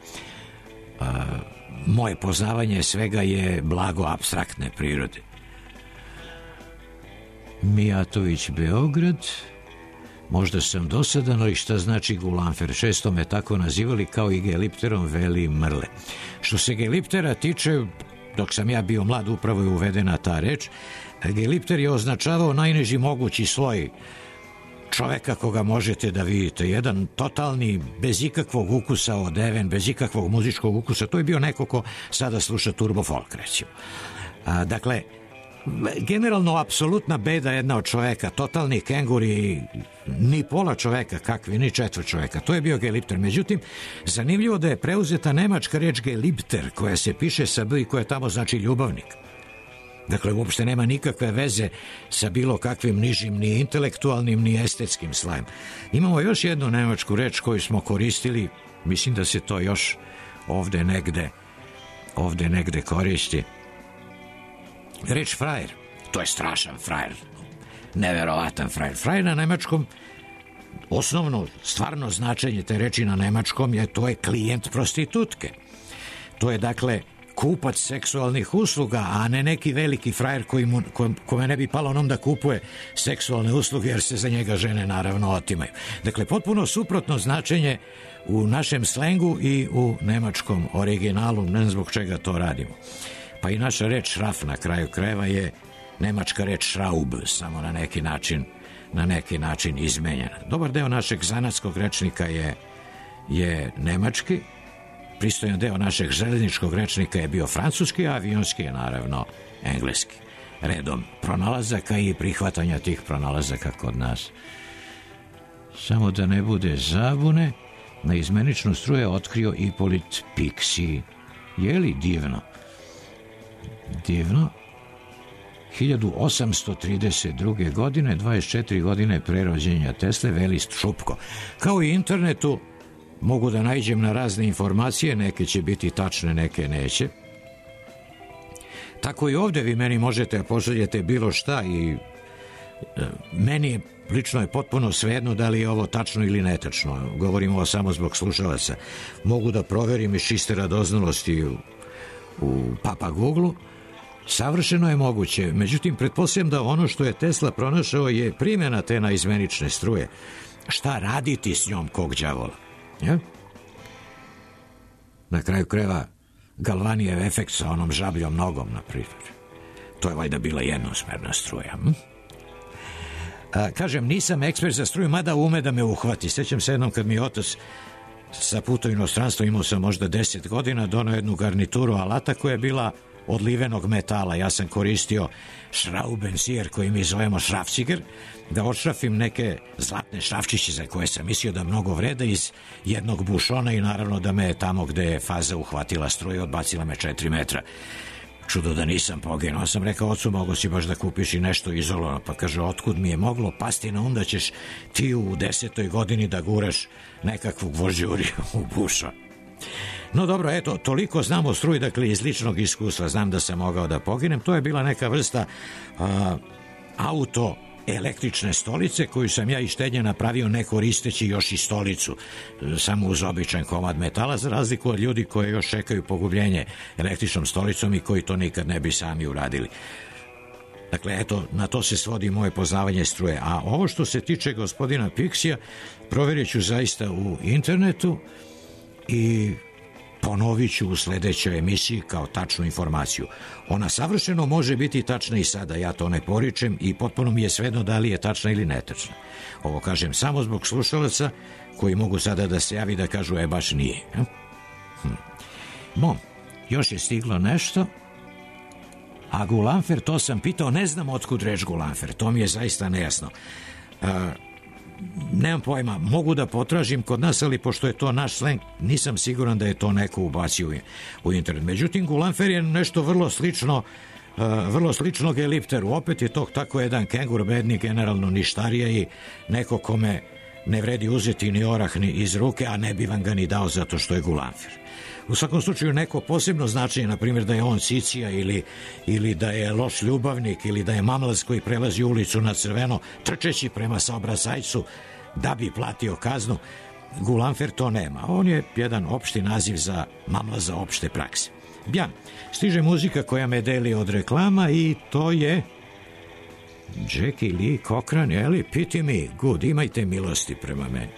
Moje poznavanje svega je blago apstraktne prirode. Mijatović, Beograd. Možda sam dosadan, ali šta znači gulanfer? Često me tako nazivali, kao i gelipterom veli mrle. Što se geliptera tiče, dok sam ja bio mlad, upravo je uvedena ta reč. Gelipter je označavao najniži mogući sloj čoveka koga možete da vidite. Jedan totalni, bez ikakvog ukusa odeven, bez ikakvog muzičkog ukusa. To je bio neko ko sada sluša turbo folk, recimo. Dakle, generalno apsolutna beda jedna od čoveka, totalni kengur i ni pola čoveka, kakvi, ni četvrt čoveka. To je bio gelipter. Međutim, zanimljivo da je preuzeta nemačka reč gelipter, koja se piše sa B i koja tamo znači ljubavnik. Dakle, uopšte nema nikakve veze sa bilo kakvim nižim, ni intelektualnim, ni estetskim slajem. Imamo još jednu nemačku reč koju smo koristili, mislim da se to još ovde negde koristi. Reč frajer, to je strašan frajer, neverovatan frajer. Frajer na nemačkom, osnovno, stvarno značenje te reči na nemačkom je, to je klijent prostitutke. To je, dakle, kupac seksualnih usluga, a ne neki veliki frajer kome ne bi palo onom da kupuje seksualne usluge, jer se za njega žene naravno otimaju. Dakle, potpuno suprotno značenje u našem slengu i u nemačkom originalu, ne znam zbog čega to radimo. Pa i naša reč šraf na kraju krajeva je nemačka reč šraub, samo na neki način izmenjena. Dobar deo našeg zanatskog rečnika je nemački, pristojan deo našeg železničkog rečnika je bio francuski, a avionski je naravno engleski. Redom pronalazaka i prihvatanja tih pronalazaka kod nas. Samo da ne bude zabune, na izmeničnu struje otkrio Ipolit Pixi. Je li divno? Divno. 1832. godine, 24 godine pre rođenja Tesle, veli Šupko. Kao i internetu, mogu da naiđem na razne informacije, neke će biti tačne, neke neće. Tako i ovde vi meni možete pošaljete bilo šta i meni lično je potpuno svejedno da li je ovo tačno ili netačno. Govorim ovo samo zbog slušalaca. Mogu da proverim iz čiste radoznalosti u Papa Googlu. Savršeno je moguće, međutim, pretpostavljam da ono što je Tesla pronašao je primjena te naizmenične struje. Šta raditi s njom, kog đavola? Ja? Na kraju krajeva Galvanijev efekt sa onom žabljom nogom, na primjer. To je valjda bila jednosmerna struja. Kažem, nisam ekspert za struju, mada ume da me uhvati. Sećam se jednom kad mi je otac sa puta u inostranstvo, imao sam možda 10 godina, donao jednu garnituru alata koja je bila od livenog metala. Ja sam koristio šraubensijer, koji mi zovemo šrafciger, da odšrafim neke zlatne šrafčiće za koje sam mislio da mnogo vrede iz jednog bušona i naravno da me tamo gde je faza uhvatila struja odbacila me 4 metra. Čudo da nisam poginuo. Sam rekao, ocu, mogo si baš da kupiš i nešto izolovano. Pa kaže, otkud mi je moglo pasti na da ćeš ti u 10. godini da guraš nekakvu gvožđuriju u bušon. No dobro, eto, toliko znam o struji, dakle iz ličnog iskustva znam da sam mogao da poginem. To je bila neka vrsta električne stolice koju sam ja iz štednje napravio ne koristeći još i stolicu, samo uz običan komad metala, za razliku od ljudi koji još čekaju pogubljenje električnom stolicom i koji to nikad ne bi sami uradili. Dakle, eto, na to se svodi moje poznavanje struje. A ovo što se tiče gospodina Pixija, provjerit ću zaista u internetu i ponovit ću u sledećoj emisiji kao tačnu informaciju. Ona savršeno može biti tačna i sada, ja to ne poričem i potpuno mi je svejedno da li je tačna ili netačna. Ovo kažem samo zbog slušalaca koji mogu sada da se javi da kažu baš nije. Još je stiglo nešto. A gulanfer, to sam pitao, ne znam otkud reč gulanfer, to mi je zaista nejasno. nemam pojma, mogu da potražim kod nas, ali pošto je to naš sleng, nisam siguran da je to neko ubacio u internet. Međutim, Gulanfer je nešto vrlo slično Gelipteru. Opet je to tako jedan kengur, bednik, generalno ništarija i neko kome ne vredi uzeti ni orah ni iz ruke, a ne bi vam ga ni dao zato što je Gulanfer. U svakom slučaju neko posebno značenje, na primjer da je on cicija ili da je loš ljubavnik ili da je mamlac koji prelazi ulicu na crveno trčeći prema saobraćajcu da bi platio kaznu, Gulanfer to nema. On je jedan opšti naziv za mamlaza opšte prakse. Bjan, stiže muzika koja me deli od reklama i to je Jackie Lee Cochran, jeli? Pity me, good, imajte milosti prema meni.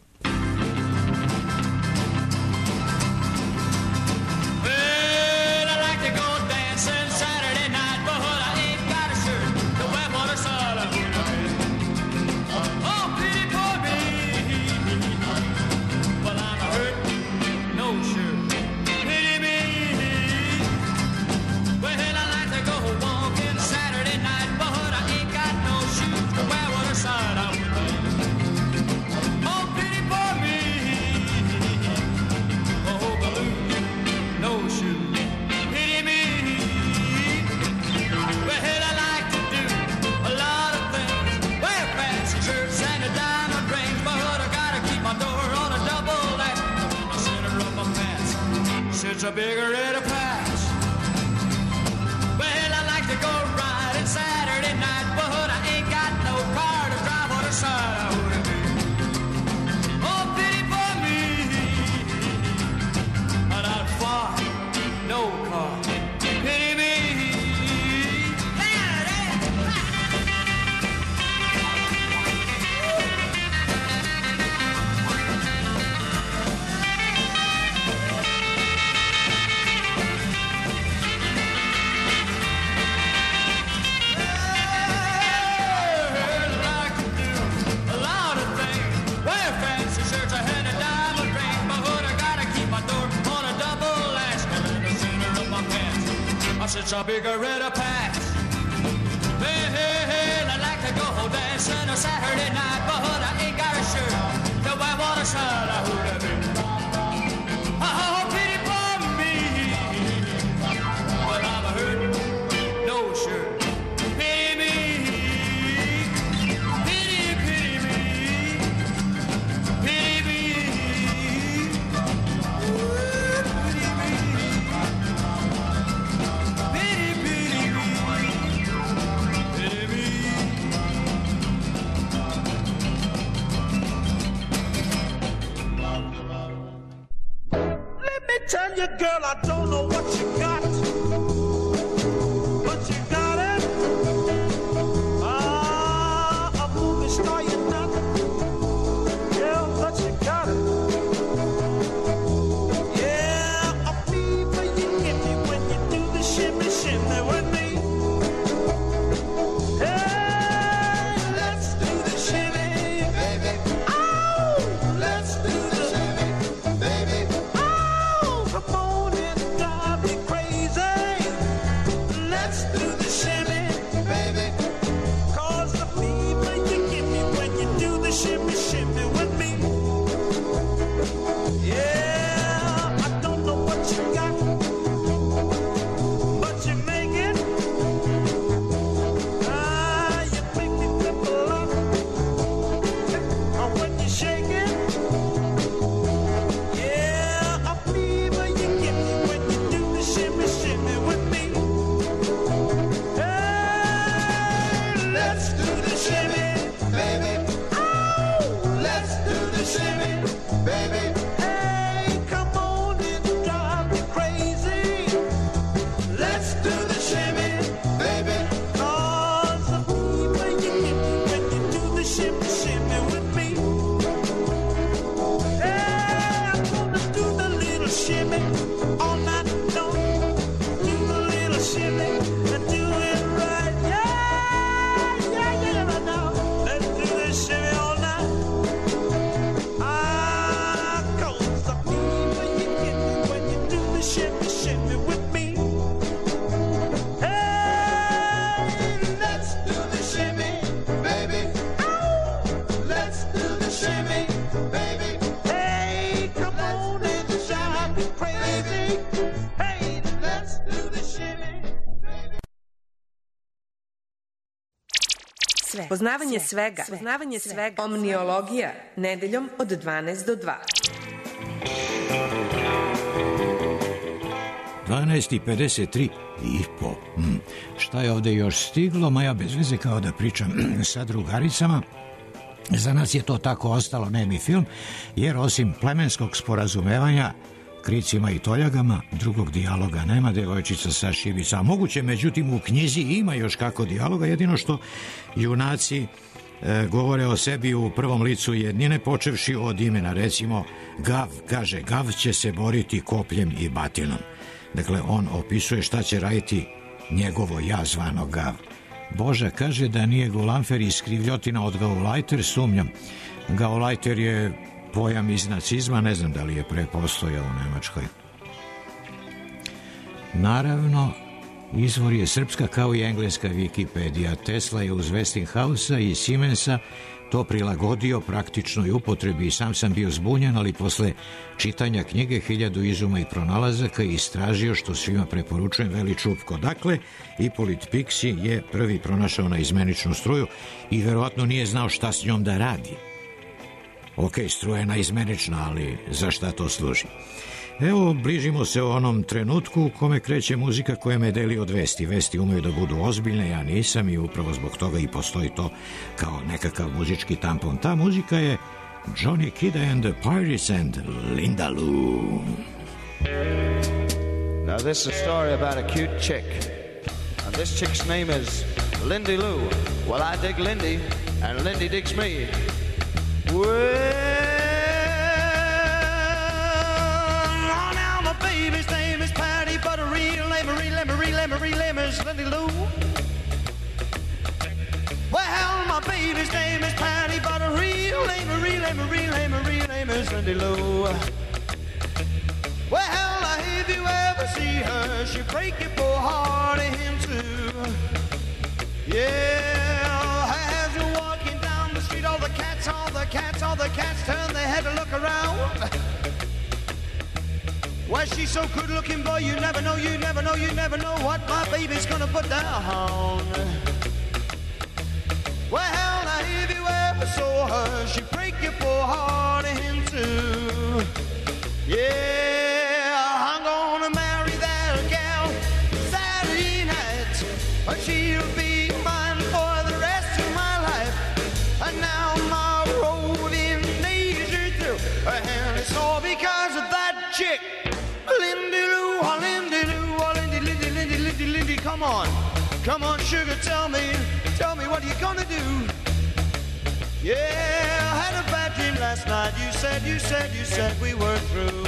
It's a bigger at a patch. Well, I like to go riding Saturday night, but I ain't got no car to drive on the side. I wouldn't be. Oh, pity for me. But out far, no car. Pity me. It's a bigger red patch. Hey, hey, hey, I like to go dancing a Saturday night, but I ain't got a shirt to wear on the side. I would have been. Oh, pity for me. But I'm a hurt, no shirt. Pity me. Pity, pity me. Pity me. Tell you, girl, I don't know what you got, but you got it. Ah, a movie star you're not, yeah, but you got it. Yeah, a fever you give me when you do the shimmy, shimmy with me. Hey, let's do the shimmy, baby. Oh, let's do the shimmy, baby. Come on and drive. Poznavanje svega. Omniologija. Nedeljom od 12 do 2. 12:53 i po. Šta je ovde još stiglo? Ma ja bez veze kao da pričam sa drugaricama. Za nas je to tako ostalo nemi film, jer osim plemenskog sporazumevanja kricima i toljagama, drugog dijaloga nema. Devojčica sa šibica. Moguće, međutim, u knjizi ima još kako dijaloga, jedino što junaci govore o sebi u prvom licu jednine, počevši od imena. Recimo, Gav kaže, Gav će se boriti kopljem i batinom. Dakle, on opisuje šta će raditi njegovo ja zvano Gav. Boža kaže da nije Gulanfer iskrivljotina od Gaulajter, sumnjam. Gaulajter je pojam iz nacizma, ne znam da li je prepostojao u Nemačkoj. Naravno, izvor je srpska kao i engleska Wikipedija. Tesla je uz Westinghousa i Siemensa to prilagodio praktičnoj upotrebi i sam sam bio zbunjen, ali posle čitanja knjige 1000 izuma i pronalazaka istražio, što svima preporučujem, veli Čupko. Dakle, Ipolit Piksi je prvi pronašao na izmeničnu struju i verovatno nije znao šta s njom da radi. Ok, struja je naizmenična, ali za šta to služi? Evo, bližimo se onom trenutku u kome kreće muzika koja me deli od vesti. Vesti umeju da budu ozbiljne, ja nisam, i upravo zbog toga i postoji to kao nekakav muzički tampon. Ta muzika je Johnny Kidd and the Pirates and Linda Lou. Now this is a story about a cute chick. And this chick's name is Lindy Lou. Well, I dig Lindy, and Lindy digs me. Well, now my baby's name is Patty, but a real name is Lindy Lou. Well, my baby's name is Patty, but a real name is Lindy Lou. Well, if you ever see her, she'll break your poor heart in two. Yeah, as you're walking down the street, all the cats turn their head to look around. Why, she's so good looking, boy, you never know what my baby's gonna put down. Well, now if you ever saw her, she'd break your poor heart in two. Yeah, I'm gonna marry that gal Saturday night, but she'll be mine for the rest of my life. And now my roving days are through, and it's all because of that chick, Lindy Lou, Lindy Lou, Lindy, come on, sugar, tell me what you gonna do. Yeah, I had a bad dream last night. You said we were through.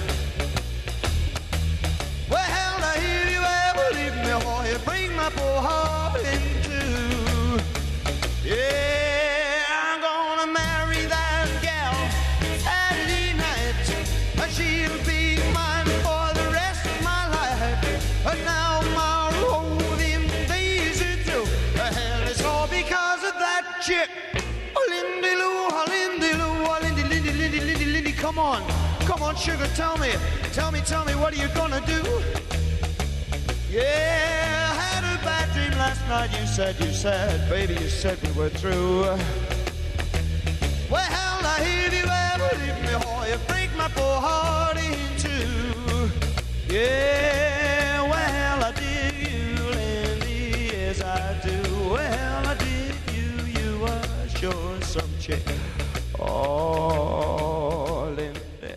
Well, now if you ever leave me, boy, you break my poor heart in two. Yeah, I'm gonna marry that gal Saturday night, and she'll be mine for the rest of my life. But now my roving days are through, and it's all because of that chick, Lindy Lou, Lindy, come on, sugar, tell me, what are you gonna do? Yeah, I had a bad dream last night. You said, baby, you said we were through. Well, now if you ever leave me, boy, you break my poor heart in two. Yeah, well, I dig you, Lindy, yes I do. Well, I dig you, you are sure some chick. Oh, Lindy.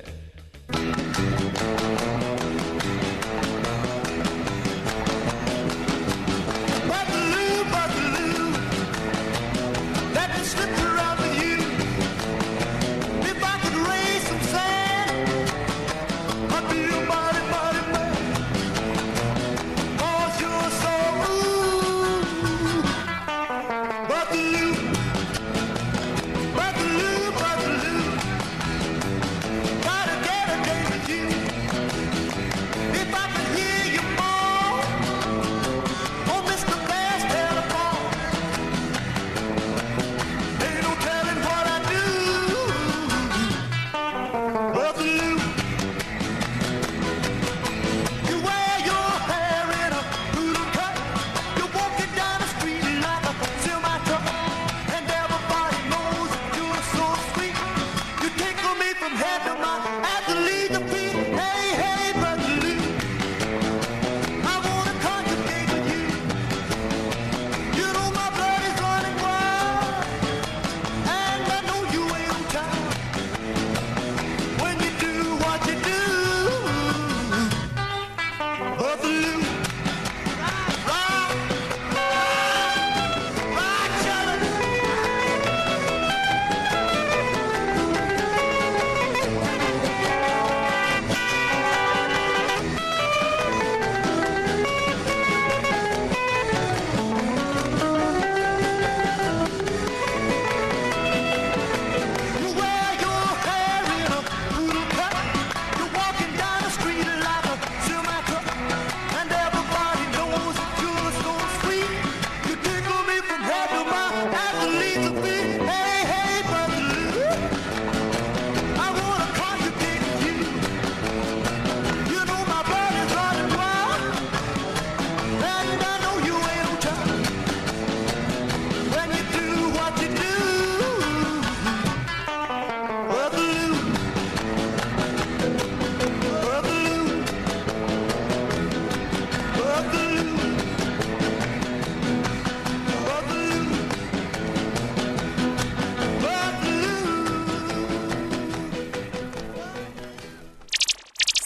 Butterloo, let me slip around with you. If I could raise some sand, I'd be your body man.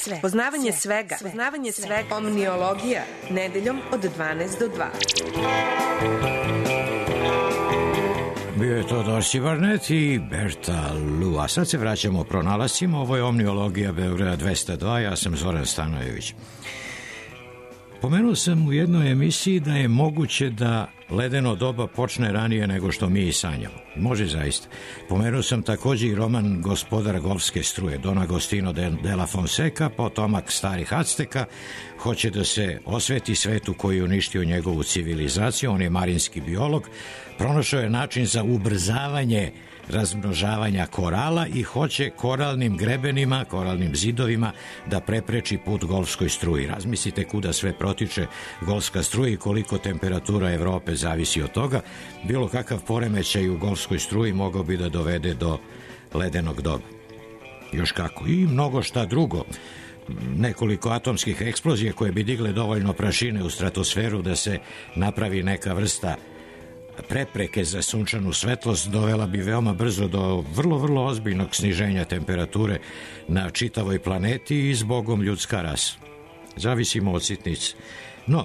Poznavanje svega. Omniologija, nedeljom od 12 do 2. Bio je to Dorsey Barnett i Berta Lu. A sad se vraćamo pronalascima. Ovo je Omniologija Beograda 202. Ja sam Zoran Stanojević. Pomenuo sam u jednoj emisiji da je moguće da ledeno doba počne ranije nego što mi i sanjamo. Može zaista. Pomenuo sam takođe i roman Gospodar golfske struje, Don Agostino de la Fonseca, potomak starih Azteka, hoće da se osveti svetu koji je uništio njegovu civilizaciju. On je marinski biolog, pronašao je način za ubrzavanje razmnožavanja korala i hoće koralnim grebenima, koralnim zidovima da prepreči put golfskoj struji. Razmislite kuda sve protiče golfska struja i koliko temperatura Evrope zavisi od toga. Bilo kakav poremećaj u golfskoj struji mogao bi da dovede do ledenog doba. Još kako. I mnogo šta drugo. Nekoliko atomskih eksplozija koje bi digle dovoljno prašine u stratosferu da se napravi neka vrsta prepreke za sunčanu svetlost dovela bi veoma brzo do vrlo ozbiljnog sniženja temperature na čitavoj planeti i zbogom ljudska rasa. Zavisimo od sitnice. No,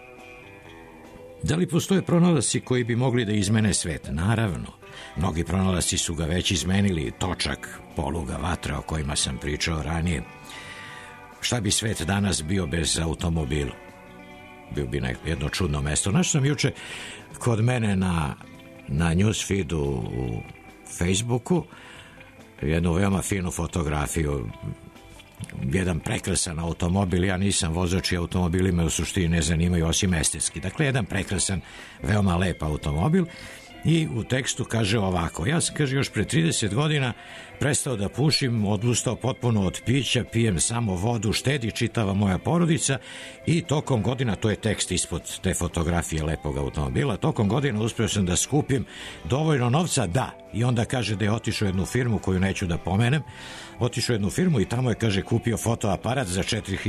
da li postoje pronalasci koji bi mogli da izmene svet? Naravno. Mnogi pronalasci su ga već izmenili. Točak, poluga, vatra o kojima sam pričao ranije. Šta bi svet danas bio bez automobila? Bio bi jedno čudno mesto. Našao sam juče kod mene na newsfeedu u Facebooku jednu veoma finu fotografiju, jedan prekrasan automobil. Ja nisam vozač i automobili me u suštini ne zanimaju osim estetski. Dakle, jedan prekrasan, veoma lep automobil. I u tekstu kaže ovako: ja sam, kaže, još pre 30 godina prestao da pušim, odustao potpuno od pića, pijem samo vodu, štedi čitava moja porodica i tokom godina, to je tekst ispod te fotografije lepog automobila, tokom godina uspeo sam da skupim dovoljno novca i onda kaže da je otišao u jednu firmu koju neću da pomenem, otišao u jednu firmu i tamo je, kaže, kupio fotoaparat za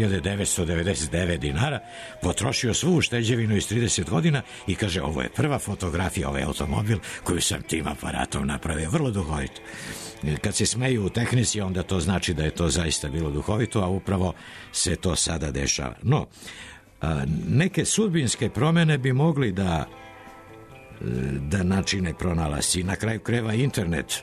4.999 dinara, potrošio svu ušteđevinu iz 30 godina i kaže, ovo je prva fotografija, ovaj automobil koju sam tim aparatom napravio. Vrlo duhovito. Kad se smeju u tehnici, onda to znači da je to zaista bilo duhovito, a upravo se to sada dešava. No, neke sudbinske promene bi mogli da načine pronalasci. Na kraju krajeva internet.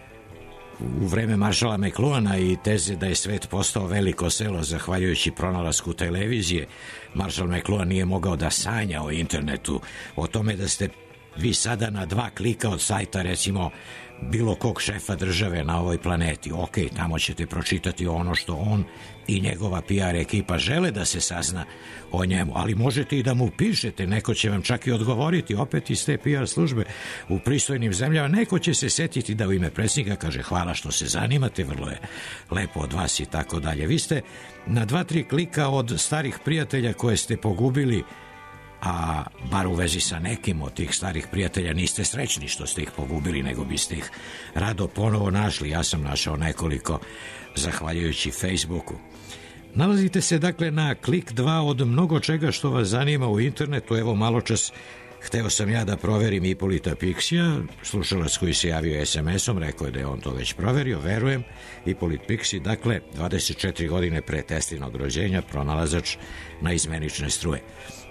U vreme Maršala McLuhana i teze da je svet postao veliko selo zahvaljujući pronalasku televizije, Maršal McLuhan nije mogao da sanja o internetu, o tome da ste vi sada na 2 klika od sajta, recimo, bilo kog šefa države na ovoj planeti. Ok, tamo ćete pročitati ono što on i njegova PR ekipa žele da se sazna o njemu, ali možete i da mu pišete, neko će vam čak i odgovoriti, opet iz te PR službe u pristojnim zemljama, neko će se setiti da u ime predsjednika kaže hvala što se zanimate, vrlo je lepo od vas i tako dalje. Vi ste na 2-3 klika od starih prijatelja koje ste pogubili, a bar u vezi sa nekim od tih starih prijatelja niste srećni što ste ih pogubili, nego biste ih rado ponovo našli. Ja sam našao nekoliko zahvaljujući Facebooku. Nalazite se dakle na klik 2 od mnogo čega što vas zanima u internetu. Evo, maločas hteo sam ja da proverim Ipolita Piksija, slušalac koji se javio SMS-om, rekao je da je on to već proverio, verujem. Ipolit Piksi, dakle, 24 godine pre Teslinog rođenja, pronalazač na izmenične struje.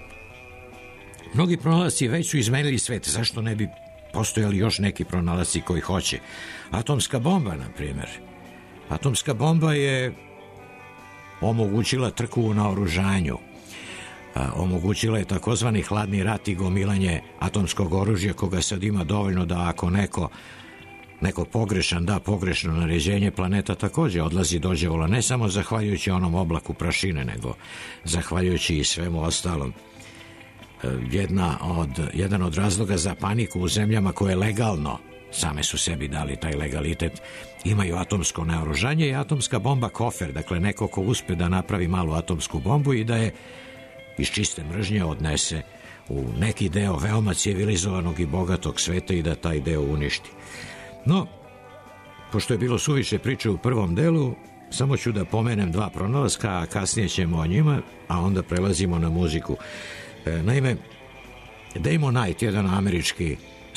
Mnogi pronalasci već su izmenili svet, zašto ne bi postojali još neki pronalasci koji hoće? Atomska bomba, na primjer. Atomska bomba je omogućila trku u naoružanju, omogućila je takozvani hladni rat i gomilanje atomskog oružja koga sad ima dovoljno da ako neko pogrešan da pogrešno naređenje, planeta takođe odlazi dođevola, ne samo zahvaljujući onom oblaku prašine, nego zahvaljujući i svemu ostalom. Jedan od razloga za paniku u zemljama koje legalno, same su sebi dali taj legalitet, imaju atomsko naoružanje i atomska bomba kofer, dakle neko ko uspe da napravi malu atomsku bombu i da je iz čiste mržnje odnese u neki deo veoma civilizovanog i bogatog sveta i da taj deo uništi. No, pošto je bilo suviše priče u prvom delu, samo ću da pomenem 2 pronalaska, a kasnije ćemo o njima, a onda prelazimo na muziku. Naime, Damon Knight, jedan američki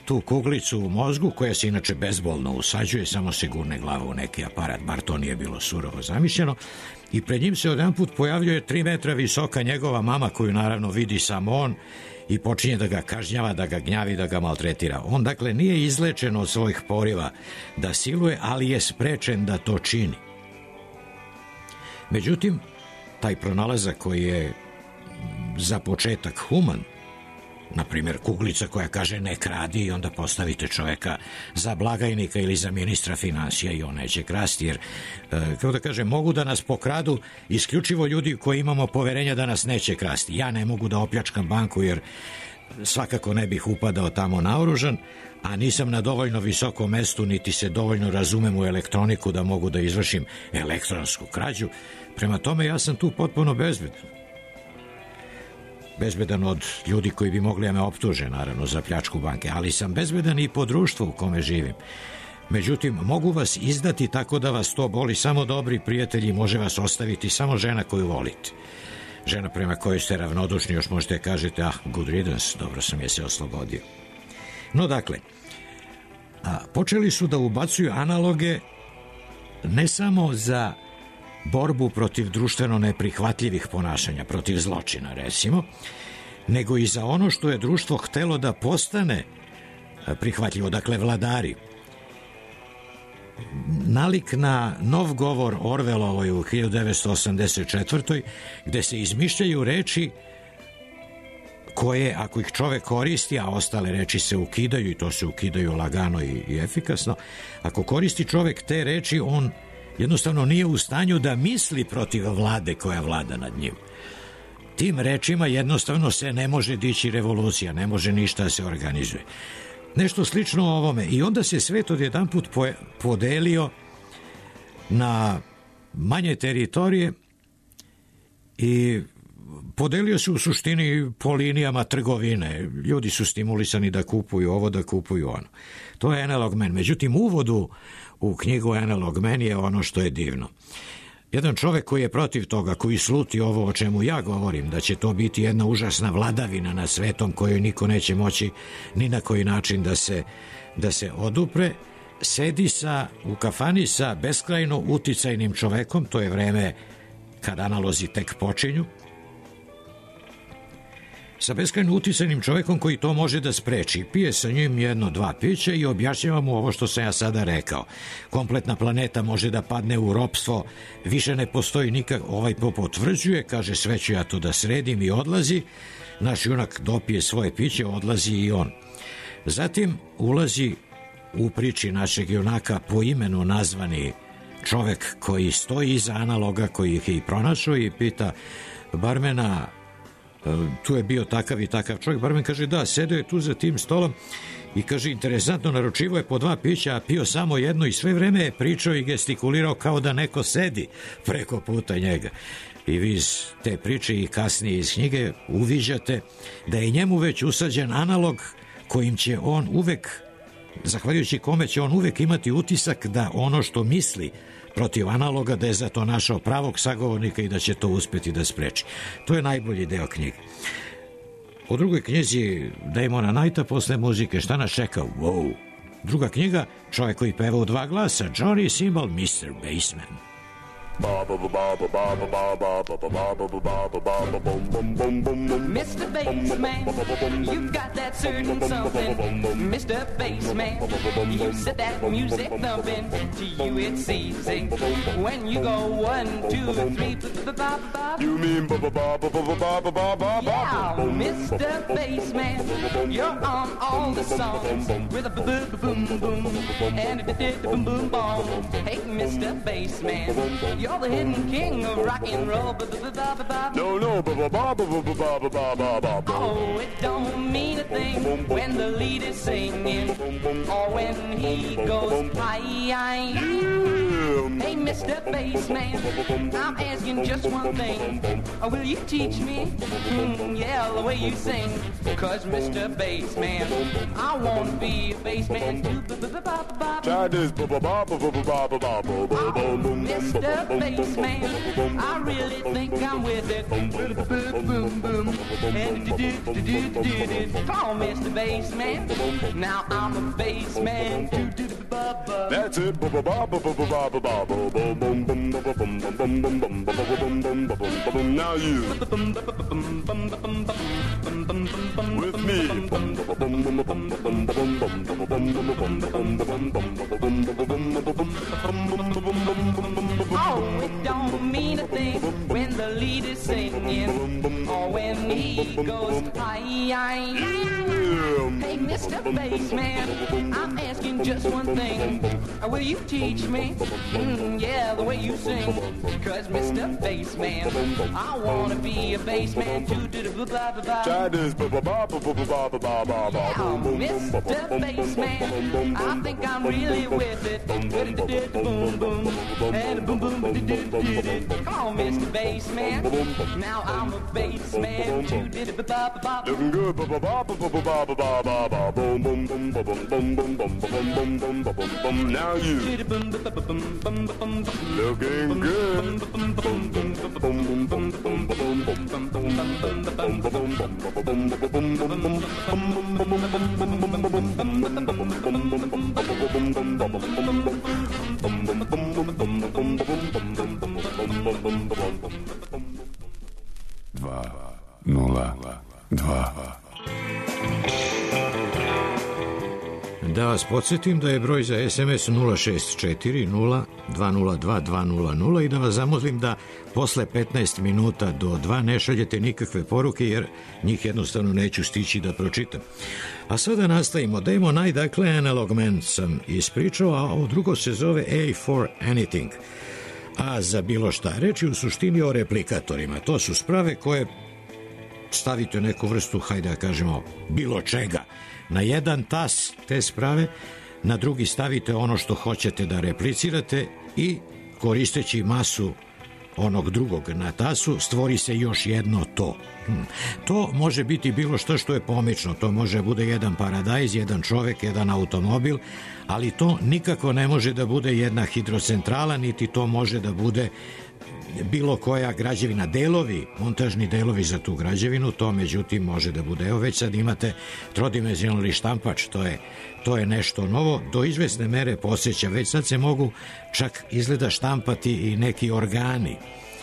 tu kuglicu u mozgu, koja se inače bezbolno usađuje, samo se gurne glavu u neki aparat, bar to nije bilo surovo zamišljeno, i pred njim se odjedanput pojavljuje 3 metra visoka njegova mama, koju naravno vidi samo on, i počinje da ga kažnjava, da ga gnjavi, da ga maltretira. On dakle nije izlečen od svojih poriva da siluje, ali je sprečen da to čini. Međutim, taj pronalazak koji je za početak human, na primjer kuglica koja kaže ne kradi, i onda postavite čoveka za blagajnika ili za ministra financija i on neće krasti, jer kako da kažem, mogu da nas pokradu isključivo ljudi koji imamo poverenja da nas neće krasti. Ja ne mogu da opljačkam banku jer svakako ne bih upadao tamo naoružan, a nisam na dovoljno visokom mestu niti se dovoljno razumem u elektroniku da mogu da izvršim elektronsku krađu. Prema tome ja sam tu potpuno bezbedan od ljudi koji bi mogli da me optuže, naravno, za pljačku banke, ali sam bezbedan i po društvu u kome živim. Međutim, mogu vas izdati tako da vas to boli samo dobri prijatelji, može vas ostaviti samo žena koju volite. Žena prema kojoj ste ravnodušni, još možete kažete, good riddance, dobro sam je se oslobodio. No, dakle, počeli su da ubacuju analoge ne samo za borbu protiv društveno neprihvatljivih ponašanja, protiv zločina, recimo, nego i za ono što je društvo htelo da postane prihvatljivo, dakle, vladari. Nalik na nov govor Orwellovoj u 1984. gde se izmišljaju reči koje, ako ih čovek koristi, a ostale reči se ukidaju, i to se ukidaju lagano i efikasno, ako koristi čovek te reči, on jednostavno nije u stanju da misli protiv vlade koja vlada nad njim. Tim rečima jednostavno se ne može dići revolucija, ne može ništa da se organizuje. Nešto slično ovome. I onda se svet odjedanput podelio na manje teritorije i podelio se u suštini po linijama trgovine. Ljudi su stimulisani da kupuju ovo, da kupuju ono. To je Analog Man. Međutim, uvodu u knjigu Analog Man je ono što je divno. Jedan čovek koji je protiv toga, koji sluti ovo o čemu ja govorim, da će to biti jedna užasna vladavina na svetom kojoj niko neće moći ni na koji način da se odupre, sedi u kafani sa beskrajno uticajnim čovekom, to je vreme kad analozi tek počinju, sa beskrajno uticajnim čovekom koji to može da spreči. Pije sa njim 1-2 pića i objašnjava mu ovo što sam ja sada rekao. Kompletna planeta može da padne u ropstvo, više ne postoji nikak. Ovaj potvrđuje, kaže, sve ću ja to da sredim, i odlazi. Naš junak dopije svoje piće, odlazi i on. Zatim ulazi u priči našeg junaka po imenu nazvani čovek koji stoji iza analoga, koji ih je i pronašao, i pita barmena, tu je bio takav i takav čovjek. Barmen kaže, da, sedeo je tu za tim stolom i kaže, interesantno, naručivo je po 2 pića, a pio samo jedno, i sve vreme je pričao i gestikulirao kao da neko sedi preko puta njega. I vi iz te priče i kasnije iz knjige uviđate da je njemu već usađen analog kojim će on uvek, zahvaljujući kome će on uvek imati utisak da ono što misli protiv analoga, da je za to našao pravog sagovornika i da će to uspeti da spreči. To je najbolji deo knjige. U drugoj knjizi Damona Knighta, posle muzike, šta nas čeka? Wow! Druga knjiga, čovjek koji peva u 2 glasa, Johnny Cymbal, Mr. Bassman. Mr. Bassman, you've got that certain something. Mr. Bassman, you set that music thumping. To you it's easy when you go 1, 2, 3. You mean yeah, Mr. Bassman, you're on all the songs with a boom boom boom and a boom boom boom. Hey, Mr. Bassman, you're the hidden king of rock and roll. No, no, oh, it don't mean a thing when the lead is singing or when he goes high. Hey, Mr. Bassman, I'm asking just one thing. Will you teach me? Yeah, the way you sing. Cause Mr. Bassman, I wanna be a bassman too. Try this. Mr. Bassman. I really think I'm with it. Boom, boom, boom. And come on, Mr. Bassman. Now I'm a bassman. That's it. Now you with me. Oh, it don't mean a thing when the lead is singing or when he goes high. Hey, Mr. Bassman, I'm asking just one thing. Will you teach me? Yeah, the way you sing. Cause Mr. Bassman, I wanna be a bassman too. Try this. Mr. Bassman, I think I'm really with it. Boom, boom, and boom, boom. Come on, Mr. Bassman. Now I'm a bassman too. Looking good. Now you looking Da vas podsjetim da je broj za SMS 064 0202 200 i da vas zamolim da posle 15 minuta do 2 ne šaljete nikakve poruke jer njih jednostavno neću stići da pročitam. A sada nastavimo. Damon Nye, dakle Analog Man sam ispričao, a ovo drugo se zove A for Anything. A za bilo šta. Reč je u suštini o replikatorima. To su sprave koje stavite neku vrstu, hajde da kažemo, bilo čega. Na jedan tas te sprave, na drugi stavite ono što hoćete da replicirate i koristeći masu onog drugog na tasu stvori se još jedno to. To može biti bilo što je pomično, to može bude jedan paradajz, jedan čovek, jedan automobil, ali to nikako ne može da bude jedna hidrocentrala, niti to može da bude bilo koja građevina, delovi, montažni delovi za tu građevinu, to međutim može da bude. Evo već sad imate trodimenzionalni štampač, to je nešto novo, do izvesne mere podsjeća, već sad se mogu čak izgleda štampati i neki organi.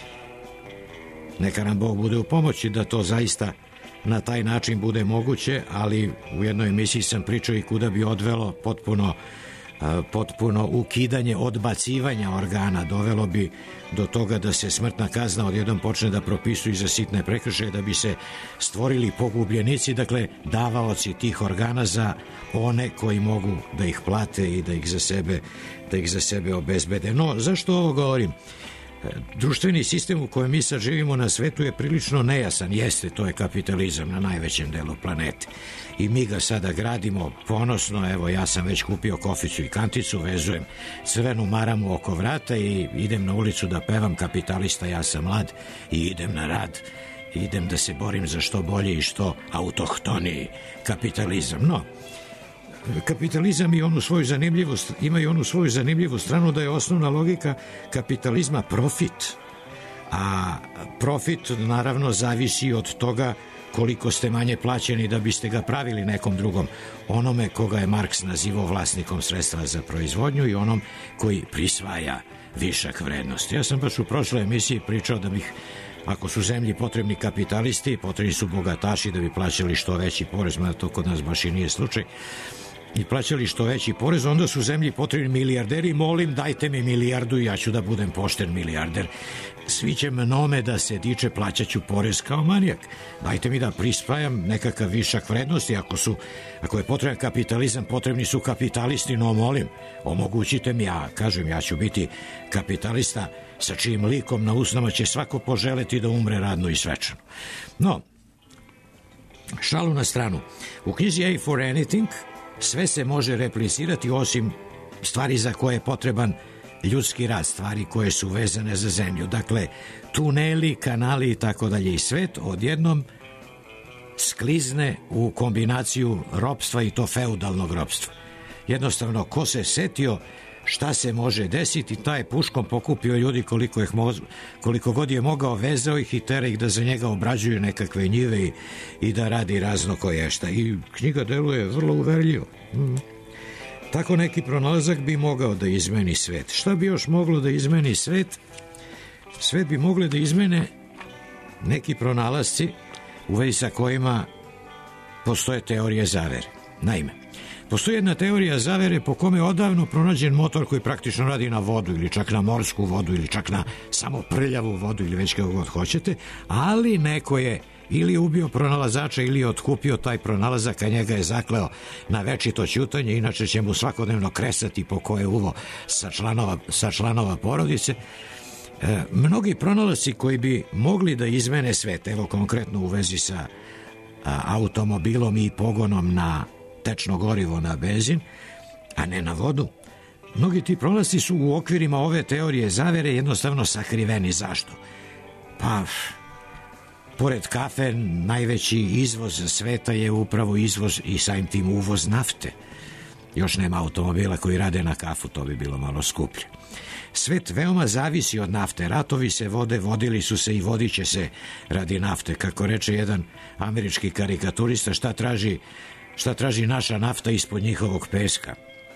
Neka nam Bog bude u pomoći da to zaista na taj način bude moguće, ali u jednoj emisiji sam pričao i kuda bi odvelo potpuno ukidanje odbacivanja organa, dovelo bi do toga da se smrtna kazna odjednom počne da propisuju za sitne prekršaje, da bi se stvorili pogubljenici, dakle davaoci tih organa za one koji mogu da ih plate i da ih za sebe obezbede. No, zašto ovo govorim? Društveni sistem u kojem mi sad živimo na svetu je prilično nejasan. Jeste, to je kapitalizam na najvećem delu planete. I mi ga sada gradimo ponosno. Evo, ja sam već kupio koficu i kanticu, vezujem crvenu maramu oko vrata i idem na ulicu da pevam kapitalista, ja sam mlad i idem na rad. Idem da se borim za što bolji i što autohtoniji kapitalizam. No, kapitalizam ima onu svoju zanimljivu stranu da je osnovna logika kapitalizma profit. A profit naravno zavisi od toga koliko ste manje plaćeni da biste ga pravili nekom drugom. Onome koga je Marks nazivao vlasnikom sredstva za proizvodnju i onom koji prisvaja višak vrednosti. Ja sam baš u prošloj emisiji pričao da bih, ako su zemlji potrebni kapitalisti, potrebni su bogataši da bi plaćali što veći porez, mada to kod nas baš i nije slučaj, i plaćali što veći porez, onda su zemlji potrebni milijarderi. Molim, dajte mi milijardu i ja ću da budem pošten milijarder. Sviće mnome da se diče, plaćaću porez kao manijak. Dajte mi da prispajam nekakav višak vrednosti. Ako je potreban kapitalizam, potrebni su kapitalisti, no molim, omogućite mi, ja ću biti kapitalista sa čijim likom na usnama će svako poželeti da umre radno i svečano. No, šalu na stranu. U knjizi A for Anything sve se može replicirati osim stvari za koje je potreban ljudski rad, stvari koje su vezane za zemlju. Dakle, tuneli, kanali i tako dalje. I svet odjednom sklizne u kombinaciju ropstva i to feudalnog ropstva. Jednostavno, ko se setio šta se može desiti. Taj je puškom pokupio ljudi koliko god je mogao, vezao ih i tera ih da za njega obrađuju nekakve njive i da radi razno koješta. I knjiga deluje vrlo uverljivo. Tako neki pronalazak bi mogao da izmeni svet. Šta bi još moglo da izmeni svet? Svet bi mogli da izmene neki pronalasci u vezi sa kojima postoje teorije zavere. Naime, postoji jedna teorija zavere po kome je odavno pronađen motor koji praktično radi na vodu ili čak na morsku vodu ili čak na samo prljavu vodu ili već kako god hoćete, ali neko je ili ubio pronalazača ili je otkupio taj pronalazak, a njega je zakleo na večito ćutanje, inače će mu svakodnevno kresati po koje uvo sa članova porodice. Mnogi pronalasci koji bi mogli da izmene svet, evo konkretno u vezi sa automobilom i pogonom na tečno gorivo, na benzin, a ne na vodu, mnogi ti pronalasci su u okvirima ove teorije zavere jednostavno sakriveni. Zašto? Pa, pored kafe, najveći izvoz sveta je upravo izvoz i samim tim uvoz nafte. Još nema automobila koji rade na kafu, to bi bilo malo skuplje. Svet veoma zavisi od nafte. Ratovi se vode, vodili su se i vodit će se radi nafte. Kako reče jedan američki karikaturista, šta traži naša nafta ispod njihovog peska.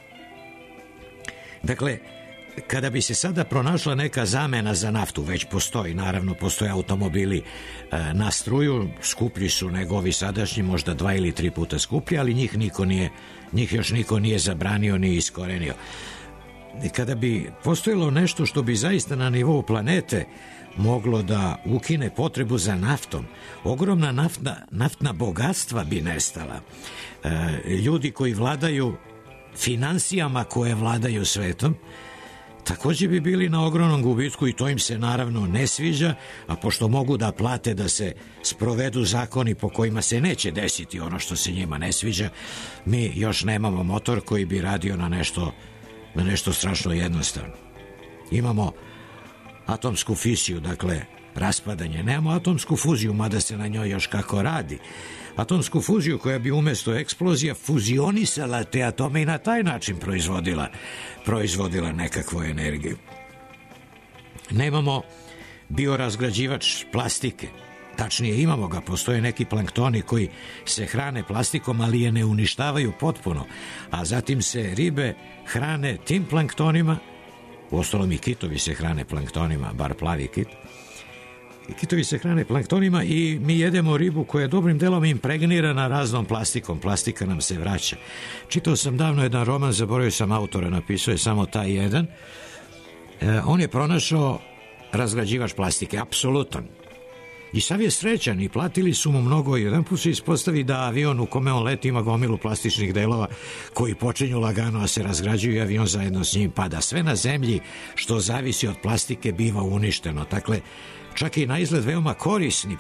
Dakle, kada bi se sada pronašla neka zamena za naftu, već postoji, naravno postoje automobili na struju, skuplji su nego ovi sadašnji, možda 2 ili 3 puta skuplji, ali njih još niko nije zabranio ni iskorenio. Kada bi postojalo nešto što bi zaista na nivou planete moglo da ukine potrebu za naftom, ogromna naftna bogatstva bi nestala. Ljudi koji vladaju finansijama koje vladaju svetom također bi bili na ogromnom gubitku i to im se naravno ne sviđa, a pošto mogu da plate da se sprovedu zakoni po kojima se neće desiti ono što se njima ne sviđa, mi još nemamo motor koji bi radio na nešto strašno jednostavno. Imamo atomsku fisiju, dakle raspadanje. Nemamo atomsku fuziju, mada se na njoj još kako radi. Atomsku fuziju koja bi umjesto eksplozija fuzionisala te atome i na taj način proizvodila nekakvu energiju. Nemamo biorazgrađivač plastike. Tačnije, imamo ga, postoje neki planktoni koji se hrane plastikom, ali je ne uništavaju potpuno, a zatim se ribe hrane tim planktonima, uostalom i kitovi se hrane planktonima, bar plavi kit. I kitovi se hrane planktonima i mi jedemo ribu koja je dobrim delom impregnirana raznom plastikom. Plastika nam se vraća. Čitao sam davno jedan roman, zaboravio sam autora, napisao je samo taj jedan. On je pronašao razgrađivač plastike, apsolutan. I sav je srećan i platili su mu mnogo i jedan put se ispostavi da avion u kome on leti ima gomilu plastičnih delova koji počinju lagano a se razgrađuju i avion zajedno s njim pada. Sve na zemlji što zavisi od plastike biva uništeno. Dakle, čak i na izgled veoma korisni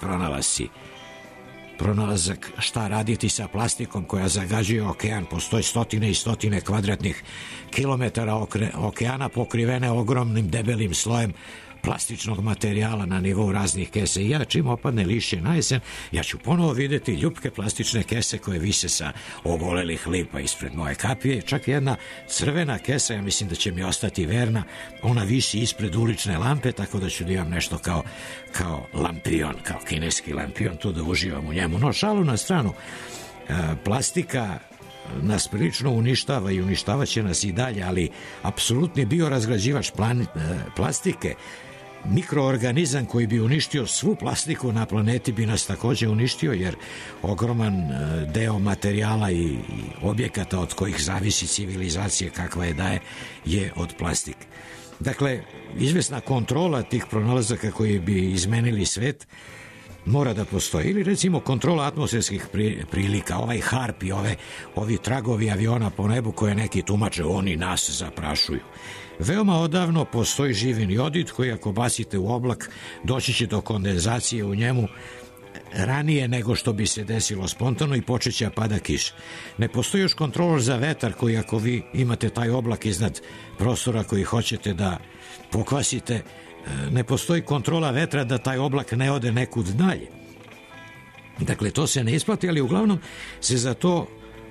pronalazak šta raditi sa plastikom koja zagađuje okean. Postoje stotine i stotine kvadratnih kilometara okeana pokrivene ogromnim debelim slojem plastičnog materijala na nivou raznih kesa. I ja čim opadne lišće na jesen, ja ću ponovo vidjeti ljupke plastične kese koje vise sa ogolelih lipa ispred moje kapije. Čak jedna crvena kesa, ja mislim da će mi ostati verna, ona visi ispred ulične lampe, tako da ću da imam nešto kao lampion, kao kineski lampion, tu da uživam u njemu. No, šalu na stranu, plastika nas prilično uništava i uništavat će nas i dalje, ali apsolutni biorazgrađivač plastike, mikroorganizam koji bi uništio svu plastiku na planeti bi nas također uništio, jer ogroman deo materijala i objekata od kojih zavisi civilizacija kakva je daje je od plastike. Dakle, izvesna kontrola tih pronalazaka koji bi izmenili svet mora da postoji. Ili recimo kontrola atmosferskih prilika, ovaj harp i ovi tragovi aviona po nebu koje neki tumače, oni nas zaprašuju. Veoma odavno postoji živi jodid koji ako bacite u oblak doći će do kondenzacije u njemu ranije nego što bi se desilo spontano i počet će pada kiš. Ne postoji još kontrolor za vetar koji ako vi imate taj oblak iznad prostora koji hoćete da pokvasite, ne postoji kontrola vetra da taj oblak ne ode nekud dalje. Dakle, to se ne isplati, ali uglavnom se za to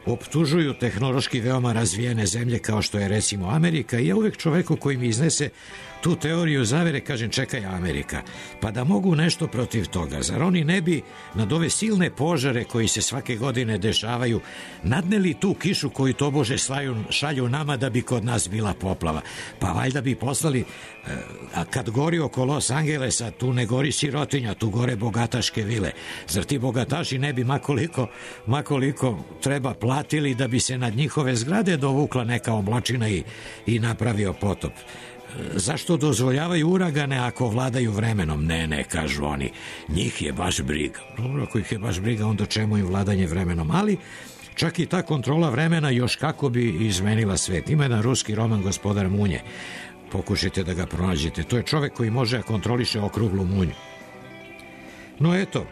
optužuju tehnološki veoma razvijene zemlje kao što je recimo Amerika i ja uvek čoveku koji mi iznese tu teoriju zavere kažem čekaj Amerika, pa da mogu nešto protiv toga, zar oni ne bi nad ove silne požare koji se svake godine dešavaju nadneli tu kišu koju tobože šalju nama da bi kod nas bila poplava, pa valjda bi poslali, a kad gori oko Los Angelesa tu ne gori sirotinja, tu gore bogataške vile, zar ti bogataši ne bi makoliko treba platili da bi se nad njihove zgrade dovukla neka oblačina i napravio potop? Zašto dozvoljavaju uragane ako vladaju vremenom? Ne, kažu oni, njih je baš briga. Dobro, ako ih je baš briga, onda čemu im vladanje vremenom? Ali čak i ta kontrola vremena još kako bi izmenila svet. Ima jedan ruski roman Gospodar munje. Pokušajte da ga pronađete. To je čovek koji može da kontroliše okruglu munju. No eto,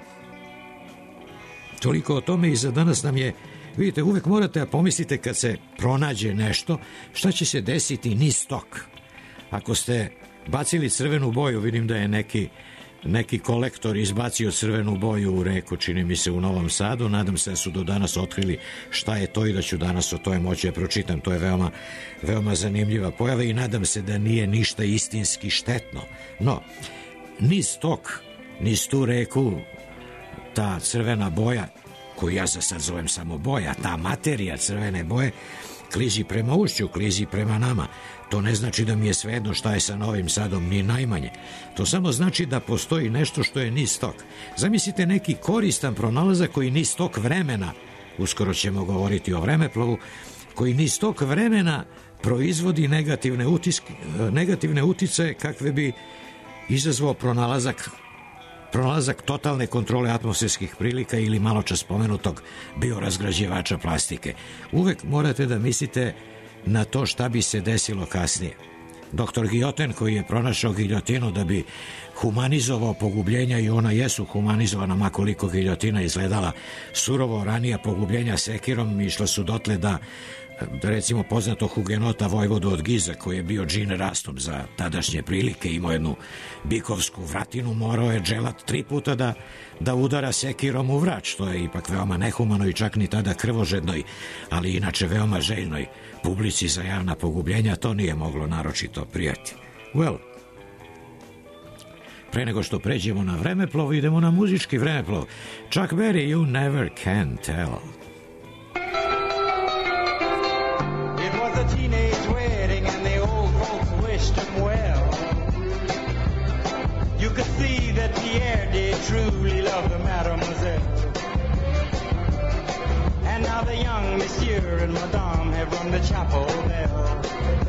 toliko o tome i za danas nam je. Vidite, uvek morate da pomislite kad se pronađe nešto, šta će se desiti niz tok. Ako ste bacili crvenu boju, vidim da je neki kolektor izbacio crvenu boju u reku, čini mi se u Novom Sadu, nadam se da su do danas otkrili šta je to i da ću danas o tome moći da pročitam, to je veoma zanimljiva pojava i nadam se da nije ništa istinski štetno. No, niz tok, niz tu reku, ta crvena boja, koju ja za sad zovem samo boja, ta materija crvene boje, klizi prema ušću, klizi prema nama. To ne znači da mi je svejedno šta je sa Novim Sadom, ni najmanje. To samo znači da postoji nešto što je niz tok. Zamislite neki koristan pronalazak koji niz tok vremena, uskoro ćemo govoriti o vremeplovu, koji niz tok vremena proizvodi negativne uticaje kakve bi izazvao pronalazak totalne kontrole atmosferskih prilika ili maločas spomenutog biorazgrađivača plastike. Uvek morate da mislite na to šta bi se desilo kasnije. Doktor Giljoten koji je pronašao giljotinu da bi humanizovao pogubljenja i ona jesu humanizovana makoliko giljotina izgledala surovo ranija pogubljenja sekirom išla su dotle da recimo poznato hugenota vojvodu od Giza koji je bio džin rastom za tadašnje prilike, imao jednu bikovsku vratinu, morao je dželat 3 puta da udara sekirom u vrat, što je ipak veoma nehumano i čak ni tada krvožednoj, ali inače veoma željnoj publici za javna pogubljenja to nije moglo naročito prijati. Well, pre nego što pređemo na vremeplov, idemo na muzički vremeplov. Chuck Berry, You Never Can Tell. Teenage wedding and the old folks wished him well. You could see that Pierre did truly love the mademoiselle. And now the young monsieur and madame have rung the chapel bell.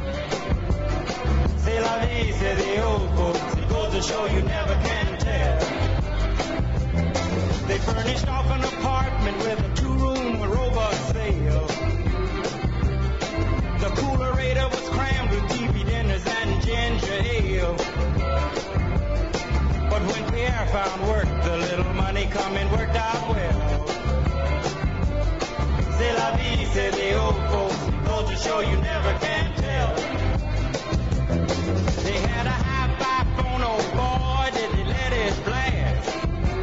C'est la vie, say the old folks, it goes to show you never can tell. They furnished off an apartment with a 2-room robot sale. The coolerator was crammed with TV dinners and ginger ale. But when Pierre found work, the little money coming worked out well. C'est la vie, said the old folks, goes to show you never can tell. They had a hi-fi phone, oh boy, did they let it blast.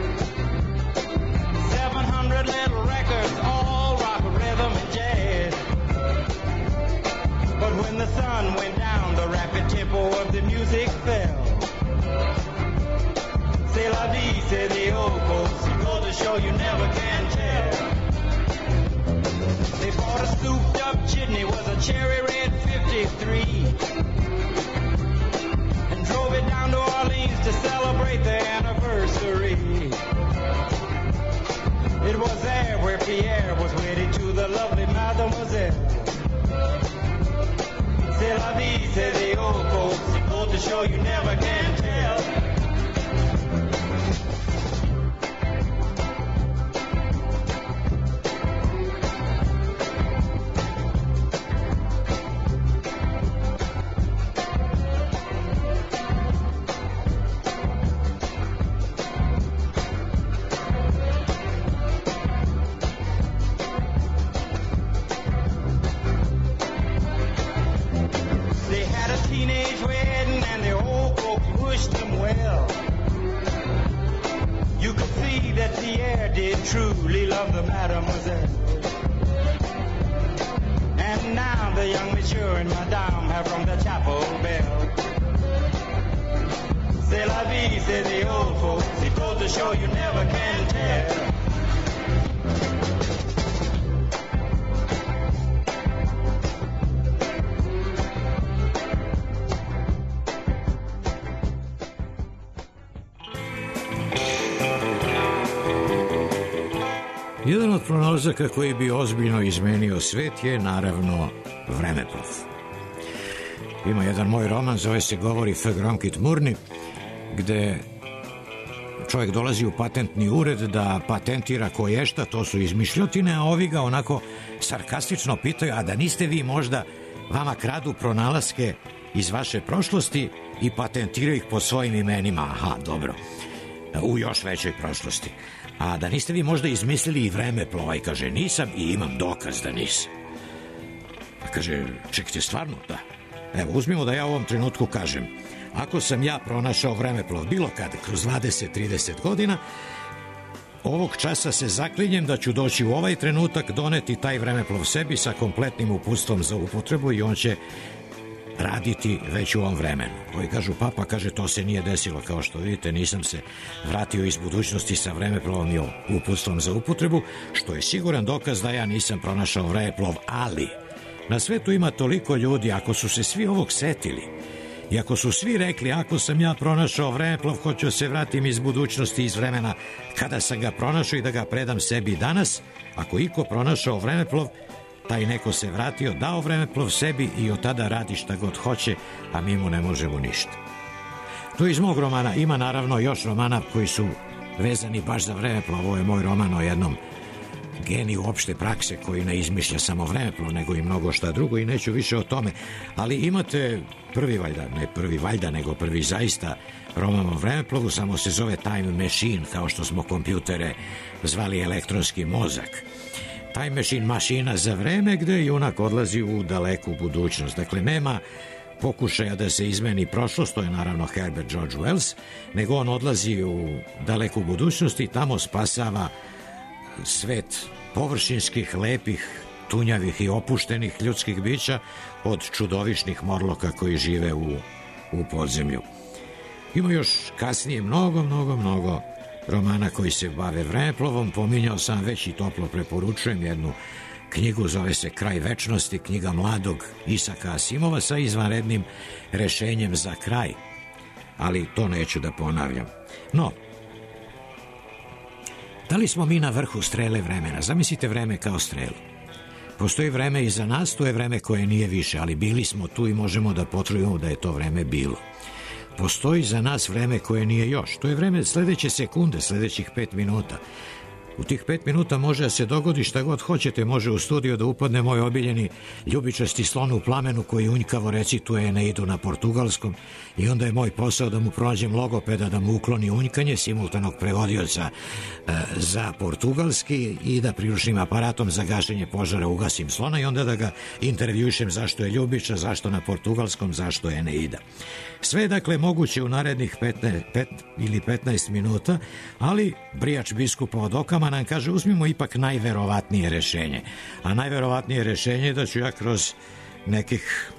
700 little records, all rock, rhythm, and jazz. But when the sun went down, the rapid tempo of the music fell. C'est la vie, said the old folks, it goes to show you never can tell. They bought a souped-up chitney, was a cherry red 53, and drove it down to Orleans to celebrate their anniversary. It was there where Pierre was wedded to the lovely mademoiselle. C'est la vie, say the old folks, it goes to show you never can tell. the young, mature, and madame have rung the chapel bell. C'est la vie, say the old folks. He goes to show you never can tell. Jedan od pronalazaka koji bi ozbiljno izmenio svet je naravno vremeplov. Ima jedan moj roman, zove se Govori F. Gromki Tmurni, gde čovjek dolazi u patentni ured da patentira koješta, to su izmišljotine, a ovi ga onako sarkastično pitaju, a da niste vi možda, vama kradu pronalaske iz vaše prošlosti i patentiraju ih pod svojim imenima. Aha, dobro, u još većoj prošlosti. A da niste vi možda izmislili i vremeplova? I kaže, nisam i imam dokaz da nisam. A kaže, čekajte, stvarno? Da. Evo, uzmimo da ja u ovom trenutku kažem, ako sam ja pronašao vremeplov bilo kada, kroz 20-30 godina, ovog časa se zaklinjem da ću doći u ovaj trenutak, doneti taj vremeplov sebi sa kompletnim uputstvom za upotrebu i on će raditi već u ovom vremenu. Koji kažu, papa, kaže, to se nije desilo, kao što vidite, nisam se vratio iz budućnosti sa vremeplovom i uputstvom za upotrebu, što je siguran dokaz da ja nisam pronašao vremeplov, ali na svetu ima toliko ljudi, ako su se svi ovog setili i ako su svi rekli, ako sam ja pronašao vremeplov, hoću se vratim iz budućnosti, iz vremena kada sam ga pronašao i da ga predam sebi danas, ako iko pronašao vremeplov, taj neko se vratio, dao vremeplov sebi i od tada radi šta god hoće, a mi mu ne možemo ništa. To je iz mog romana. Ima naravno još romana koji su vezani baš za vremeplov. Ovo je moj roman o jednom geniju opšte prakse koji ne izmišlja samo vremeplov, nego i mnogo šta drugo i neću više o tome. Ali imate prvi valjda, ne prvi valjda, nego prvi zaista roman o vremeplovu, samo se zove Time Machine, kao što smo kompjutere zvali elektronski mozak. Time Machine, mašina za vreme, gde junak odlazi u daleku budućnost. Dakle, nema pokušaja da se izmeni prošlost, to je naravno Herbert George Wells, nego on odlazi u daleku budućnost i tamo spasava svet površinskih, lepih, tunjavih i opuštenih ljudskih bića od čudovišnih morloka koji žive u podzemlju. Ima još kasnije mnogo romana koji se bave vremeplovom. Pominjao sam već i toplo preporučujem jednu knjigu, zove se Kraj večnosti, knjiga mladog Isaka Asimova sa izvanrednim rešenjem za kraj, ali to neću da ponavljam. No, da li smo mi na vrhu strele vremena? Zamislite vreme kao strelu. Postoji vreme iza nas, to je vreme koje nije više, ali bili smo tu i možemo da potvrdimo da je to vreme bilo. Postoji za nas vreme koje nije još. To je vreme sledeće sekunde, sledećih 5 minuta. U tih 5 minuta može da se dogodi šta god hoćete, može u studiju da upadne moj obiljeni ljubičasti slon u plamenu koji unjkavo recituje Eneidu na portugalskom i onda je moj posao da mu pronađem logopeda da mu ukloni unjkanje, simultanog prevodioca za portugalski i da priručnim aparatom za gašenje požara ugasim slona i onda da ga intervjušem zašto je ljubiča, zašto na portugalskom, zašto je Eneida. Sve je dakle moguće u narednih 5 ili 15 minuta, ali brijač biskupa od Okama nam kaže uzmimo ipak najverovatnije rešenje. A najverovatnije rešenje je da ću ja kroz nekih,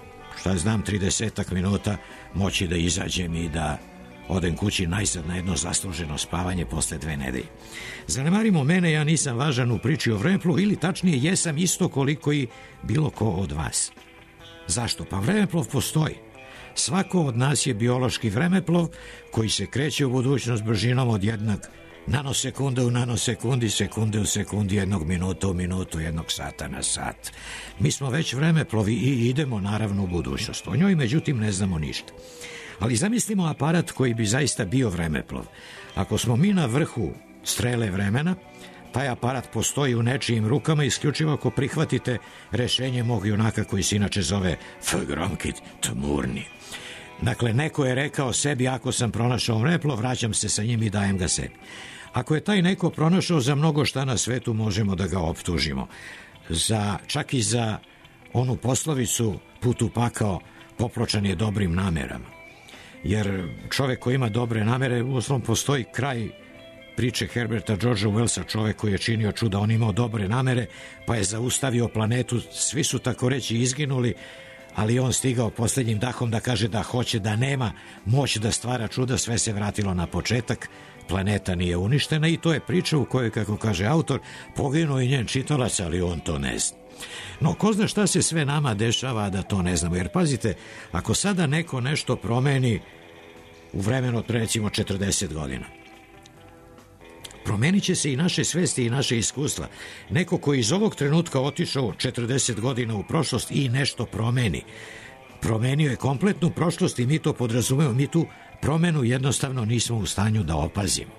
30 minuta moći da izađem i da odem kući najzad na jedno zasluženo spavanje posle 2 nedelje. Zanemarimo mene, ja nisam važan u priči o vremeplovu, ili tačnije jesam isto koliko i bilo ko od vas. Zašto? Pa vremeplov postoji. Svako od nas je biološki vremeplov koji se kreće u budućnost bržinom od jednog nanosekunde u nanosekundi, sekunde u sekundi, 1 minuta u minutu, 1 sata na sat. Mi smo već vremeplovi i idemo naravno u budućnost. O njoj međutim ne znamo ništa. Ali zamislimo aparat koji bi zaista bio vremeplov. Ako smo mi na vrhu strele vremena, taj aparat postoji u nečijim rukama isključivo ako prihvatite rešenje mog junaka koji se inače zove F. Gromki Tmurni. Dakle, neko je rekao sebi, ako sam pronašao vremeplov, vraćam se sa njim i dajem ga sebi. Ako je taj neko pronašao, za mnogo šta na svetu možemo da ga optužimo. Čak i za onu poslovicu put u pakao popločan je dobrim namerama. Jer čovek koji ima dobre namere, uostalom postoji kraj priče Herberta Georgea Wellsa, čovek koji je činio čuda, on imao dobre namere, pa je zaustavio planetu, svi su tako reći izginuli, ali on stigao posljednjim dahom da kaže da hoće, da nema moć da stvara čuda, sve se vratilo na početak, planeta nije uništena i to je priča u kojoj, kako kaže autor, poginuo i njen čitalac, ali on to ne zna. No, ko zna šta se sve nama dešava da to ne znamo, jer pazite, ako sada neko nešto promeni u vremenu od pre recimo 40 godina, promenit će se i naše svesti i naše iskustva. Neko koji iz ovog trenutka otišao 40 godina u prošlost i nešto promeni, promenio je kompletnu prošlost i mi to podrazumemo, mi tu promenu jednostavno nismo u stanju da opazimo.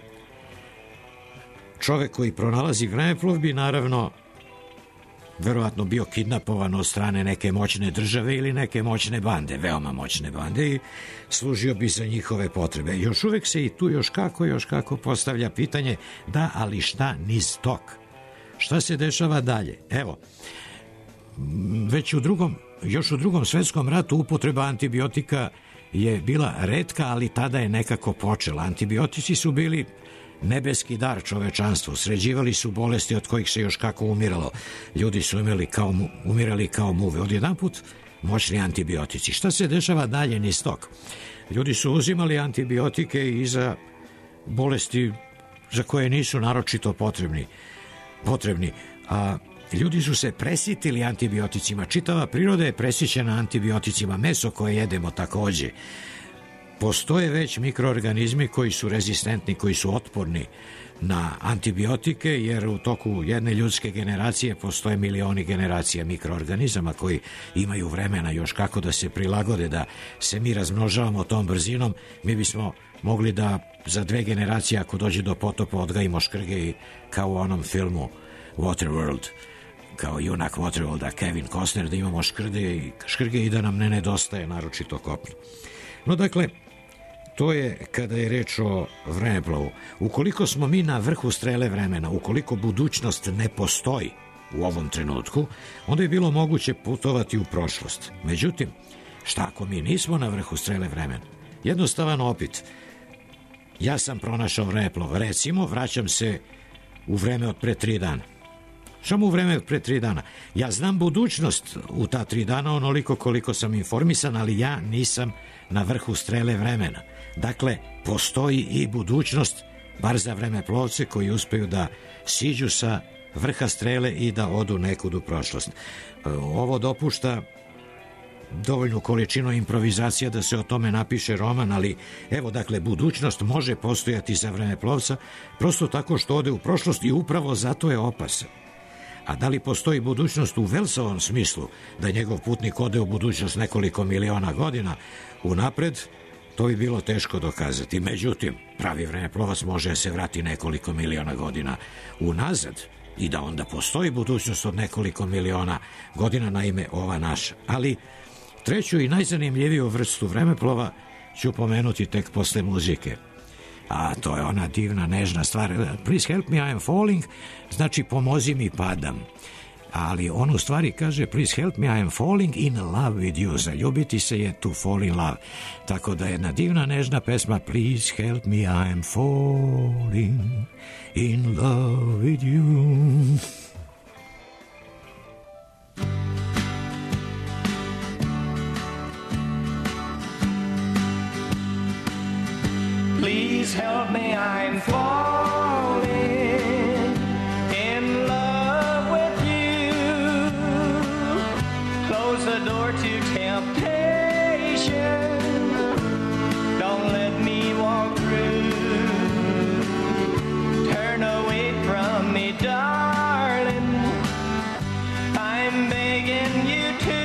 Čovek koji pronalazi vremeplov bi naravno verovatno bio kidnapovan od strane neke moćne države ili neke moćne bande, veoma moćne bande, i služio bi za njihove potrebe. Još uvek se i tu još kako postavlja pitanje, da, ali šta niz tok? Šta se dešava dalje? Evo, još u Drugom svetskom ratu upotreba antibiotika je bila retka, ali tada je nekako počela. Antibiotici su bili nebeski dar čovečanstvu, sređivali su bolesti od kojih se još kako umiralo. Ljudi su umirali kao muve. Odjedanput moćni antibiotici. Šta se dešava dalje niz tok? Ljudi su uzimali antibiotike i za bolesti za koje nisu naročito potrebni. A ljudi su se presitili antibioticima. Čitava priroda je presićena antibioticima. Meso koje jedemo takođe. Postoje već mikroorganizmi koji su rezistentni, koji su otporni na antibiotike, jer u toku jedne ljudske generacije postoje milioni generacija mikroorganizama koji imaju vremena još kako da se prilagode, da se mi razmnožavamo tom brzinom. Mi bismo mogli da za 2 generacije, ako dođe do potopa, odgajimo škrge i kao u onom filmu Waterworld, kao junak Waterworlda, Kevin Costner, da imamo škrge i da nam ne nedostaje naročito kopno. No, dakle, to je kada je reč o vremeplovu. Ukoliko smo mi na vrhu strele vremena, ukoliko budućnost ne postoji u ovom trenutku, onda je bilo moguće putovati u prošlost. Međutim, šta ako mi nismo na vrhu strele vremena? Jednostavan opit. Ja sam pronašao vremeplov. Recimo, vraćam se u vreme od pre 3 dana. Samo u vreme od pre 3 dana. Ja znam budućnost u ta 3 dana onoliko koliko sam informisan, ali ja nisam na vrhu strele vremena. Dakle, postoji i budućnost, bar za vremeplovce koji uspeju da siđu sa vrha strele i da odu nekud u prošlost. Ovo dopušta dovoljnu količinu improvizacija da se o tome napiše roman, ali evo, dakle, budućnost može postojati za vremeplovca prosto tako što ode u prošlost i upravo zato je opasan. A da li postoji budućnost u Welsovom smislu, da njegov putnik ode u budućnost nekoliko miliona godina unapred, to bi bilo teško dokazati. Međutim, pravi vremeplovac može se vrati nekoliko miliona godina unazad i da onda postoji budućnost od nekoliko miliona godina, naime ova naša. Ali treću i najzanimljiviju vrstu vremeplova ću pomenuti tek posle muzike. A to je ona divna, nežna stvar. Please help me, I am falling, znači pomozi mi, padam. Ali on u stvari kaže please help me, I am falling in love with you. Zaljubiti se je to fall in love. Tako da je jedna divna, nežna pesma please help me, I am falling in love with you. Please help me, I'm falling in love with you. Close the door to temptation. Don't let me walk through. Turn away from me, darling. I'm begging you to.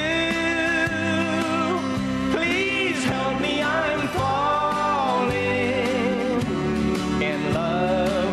Please help me, I'm falling in love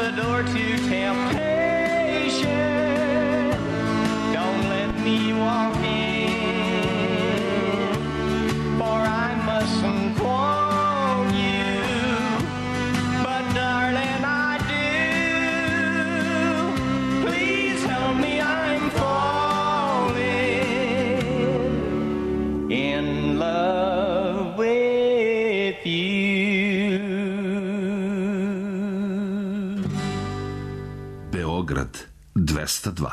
the door to temptation. Don't let me walk in, for I mustn't want you, but darling, I do. Please help me, I'm falling in love with you. Beograd 202.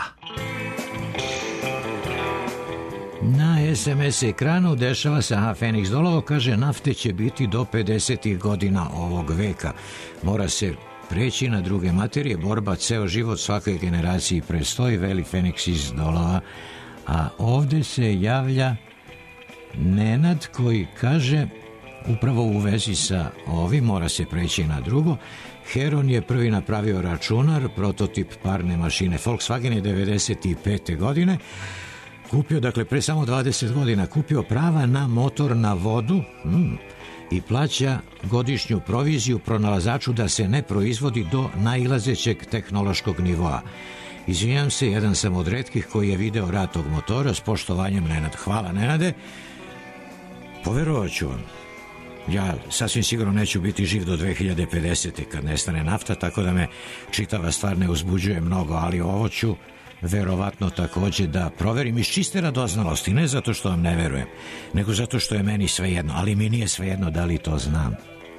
Na SMS ekranu dešava se, Feniks Dolovo kaže, nafte će biti do 50. godina ovog veka. Mora se preći na druge materije, borba ceo život svakoj generaciji predstoji, veli Feniks iz Dolova. A ovde se javlja Nenad koji kaže, upravo u vezi sa ovim, mora se preći na drugo. Heron je prvi napravio računar, prototip parne mašine. Volkswagen je 95. godine kupio, dakle pre samo 20 godina, kupio prava na motor na vodu i plaća godišnju proviziju pronalazaču da se ne proizvodi do nailazećeg tehnološkog nivoa. Izvinjam se, jedan sam od retkih koji je video rad tog motora, s poštovanjem Nenad. Hvala, Nenade. Poverovat ću vam. Ja sasvim sigurno neću biti živ do 2050. kad nestane nafta, tako da me čitava stvar ne uzbuđuje mnogo, ali ovo ću verovatno takođe da proverim iz čiste radoznalosti, ne zato što vam ne verujem, nego zato što je meni svejedno, ali mi nije svejedno da li to znam.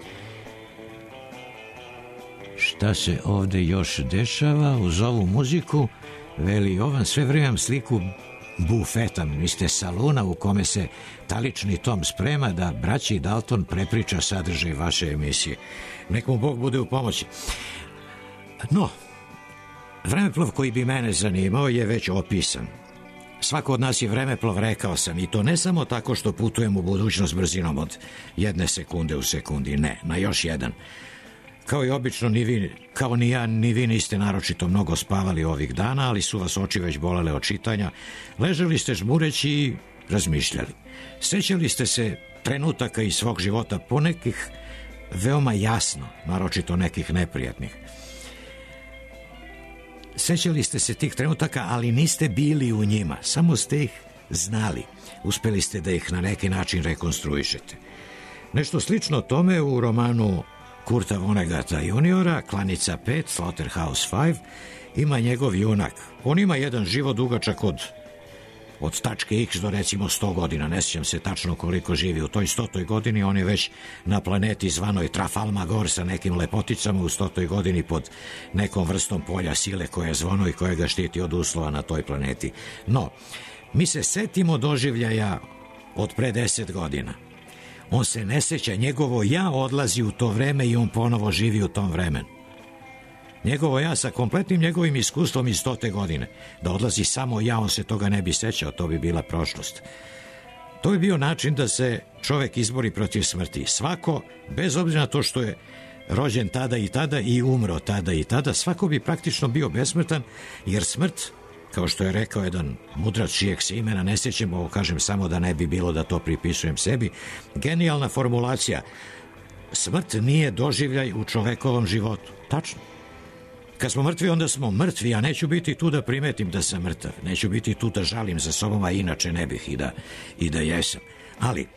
Šta se ovde još dešava uz ovu muziku? Veli Jovan, sve vremem sliku bufeta, mislite saluna u kome se talični tom sprema da braći Dalton prepriča sadržaj vaše emisije. Nek mu Bog bude u pomoći. No, vremeplov koji bi mene zanimao je već opisan. Svako od nas je vremeplov, rekao sam, i to ne samo tako što putujem u budućnost brzinom od 1 sekunde u sekundi, ne, na još jedan. Kao i obično, ni vi, kao ni ja, ni vi niste naročito mnogo spavali ovih dana, ali su vas oči već bolele od čitanja. Ležali ste žmureći i razmišljali. Sećali ste se trenutaka iz svog života, ponekih veoma jasno, naročito nekih neprijatnih. Sećali ste se tih trenutaka, ali niste bili u njima, samo ste ih znali. Uspeli ste da ih na neki način rekonstruišete. Nešto slično tome u romanu Kurta Vonnegata juniora, Klanica 5, Slaughterhouse 5, ima njegov junak. On ima jedan život dugačak od tačke X do recimo 100 godina. Ne sjećam se tačno koliko živi. U toj 100. godini on je već na planeti zvanoj Trafalmagor sa nekim lepoticama, u 100. godini pod nekom vrstom polja sile koje je zvono i koje ga štiti od uslova na toj planeti. No, mi se setimo doživljaja od pre 10 godina. On se ne seća, njegovo ja odlazi u to vreme i on ponovo živi u tom vremenu. Njegovo ja sa kompletnim njegovim iskustvom iz 100. godine. Da odlazi samo ja, on se toga ne bi sećao, to bi bila prošlost. To bi bio način da se čovek izbori protiv smrti. Svako, bez obzira na to što je rođen tada i umro tada i tada, svako bi praktično bio besmrtan, jer smrt, kao što je rekao jedan mudrac čijeg se imena ne sjećam, ovo kažem samo da ne bi bilo da to pripisujem sebi, genijalna formulacija, smrt nije doživljaj u čovekovom životu. Tačno. Kad smo mrtvi, onda smo mrtvi, a neću biti tu da primetim da sam mrtav, neću biti tu da žalim za sobom, a inače ne bih i da jesam. Ali,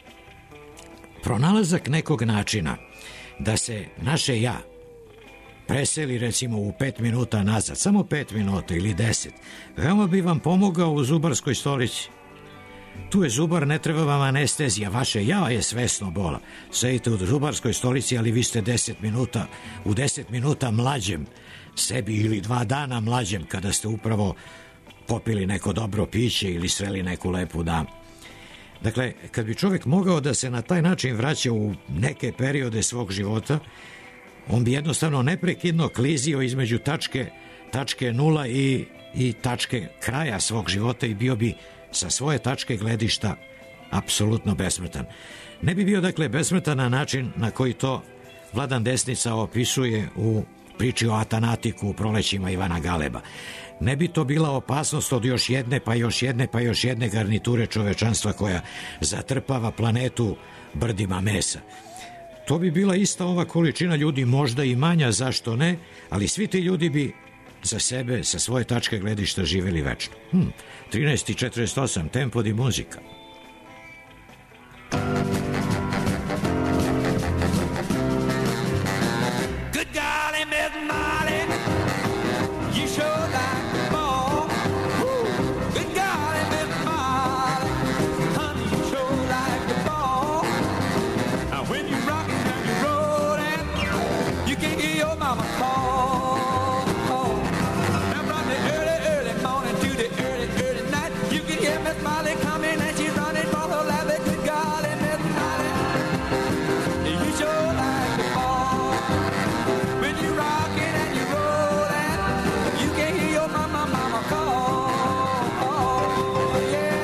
pronalazak nekog načina da se naše ja preseli recimo u 5 minuta nazad, samo 5 minuta ili 10, veoma bi vam pomogao u zubarskoj stolici. Tu je zubar, ne treba vam anestezija, vaše ja je svesno bola. Sedite u zubarskoj stolici, ali vi ste 10 minuta, u 10 minuta mlađem sebi ili 2 dana mlađem kada ste upravo popili neko dobro piće ili sreli neku lepu damu. Dakle, kad bi čovjek mogao da se na taj način vraća u neke periode svog života, on bi jednostavno neprekidno klizio između tačke nula i tačke kraja svog života i bio bi sa svoje tačke gledišta apsolutno besmrtan. Ne bi bio, dakle, besmrtan na način na koji to Vladan Desnica opisuje u priči o Atanatiku u Prolećima Ivana Galeba. Ne bi to bila opasnost od još jedne, pa još jedne, pa još jedne garniture čovečanstva koja zatrpava planetu brdima mesa. To bi bila ista ova količina ljudi, možda i manja, zašto ne, ali svi ti ljudi bi za sebe, sa svoje tačke gledišta živeli večno. 13:48, tempo di muzika. Good golly, Miss Molly, you sure like the ball. Woo. Good golly, Miss Molly, honey, you sure like the ball. Now when you rockin' and you rollin', you can hear your mama call. Now from the early, early morning to the early, early night, you can hear Miss Molly coming and she's running for her life. Good golly, Miss Molly, you sure like the ball. When you rockin' and you rollin', you can hear your mama call. Yeah.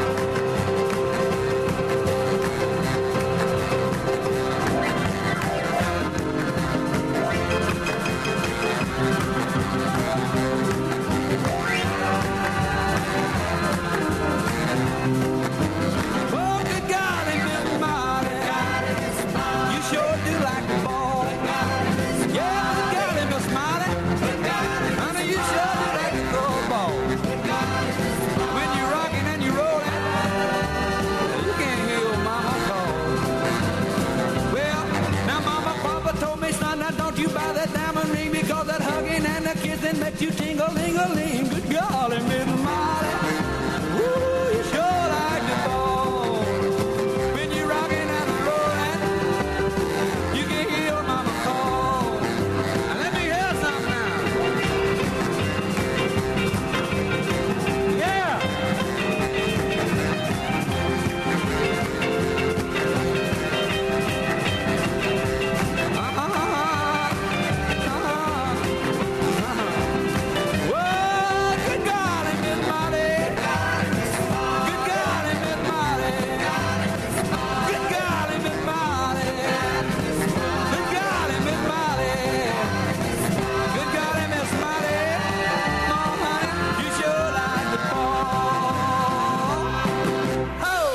Oh, good golly, Miss Molly, you sure do like the ball. Yeah, good golly, Miss Molly, honey, you sure do like the throw ball. When you rockin' and you rollin', you can't hear your mama call. Well, now Mama, Papa told me, son, now don't you buy that diamond ring, because that hugging and the kissing makes you tingle-ling-a-ling. Good golly, Miss Molly, ooh, you sure like the ball. When you rockin' and rollin', you can hear your mama call. Now let me hear something now. Yeah. Whoa, good golly, Miss Molly. Good golly, Miss Molly. Good golly, Miss Molly. Good golly, Miss Molly. Good golly, Miss Molly. Oh, honey, you sure like the ball. Oh.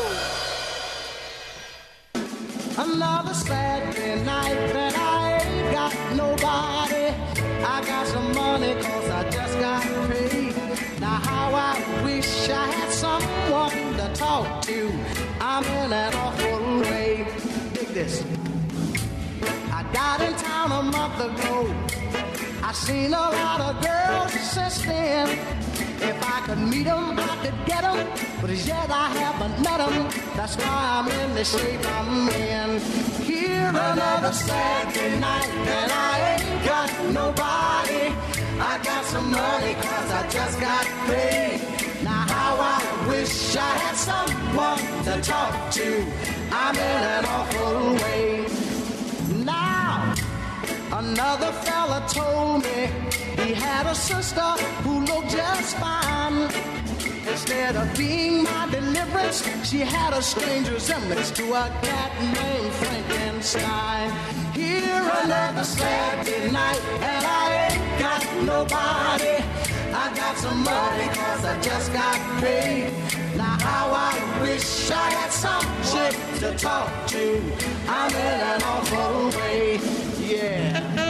Another Saturday night and I ain't got nobody. I got some money 'cause I just got paid. Now how I wish I had someone to talk to. I'm in an awful way. Dig this. I got in town a month ago. I seen a lot of girls since then. If I could meet 'em, I could get 'em, but as yet I haven't met 'em. That's why I'm in the shape I'm in. Here another Saturday night and I ain't got nobody. I got some money 'cause I just got paid. Now how I wish I had someone to talk to. I'm in an awful way. Now another fella told me he had a sister who looked just fine. Instead of being my deliverance, she had a strange resemblance to a cat named Frankenstein. Here another Saturday night and I ain't got nobody. I got some money 'cause I just got paid. Now how I wish I had some chick to talk to. I'm in an awful way, yeah.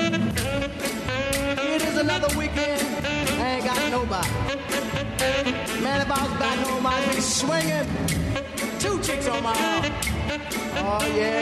It is another weekend, I ain't got nobody. Man, if I was back home, I'd be swinging 2 chicks on my arm. Oh, yeah.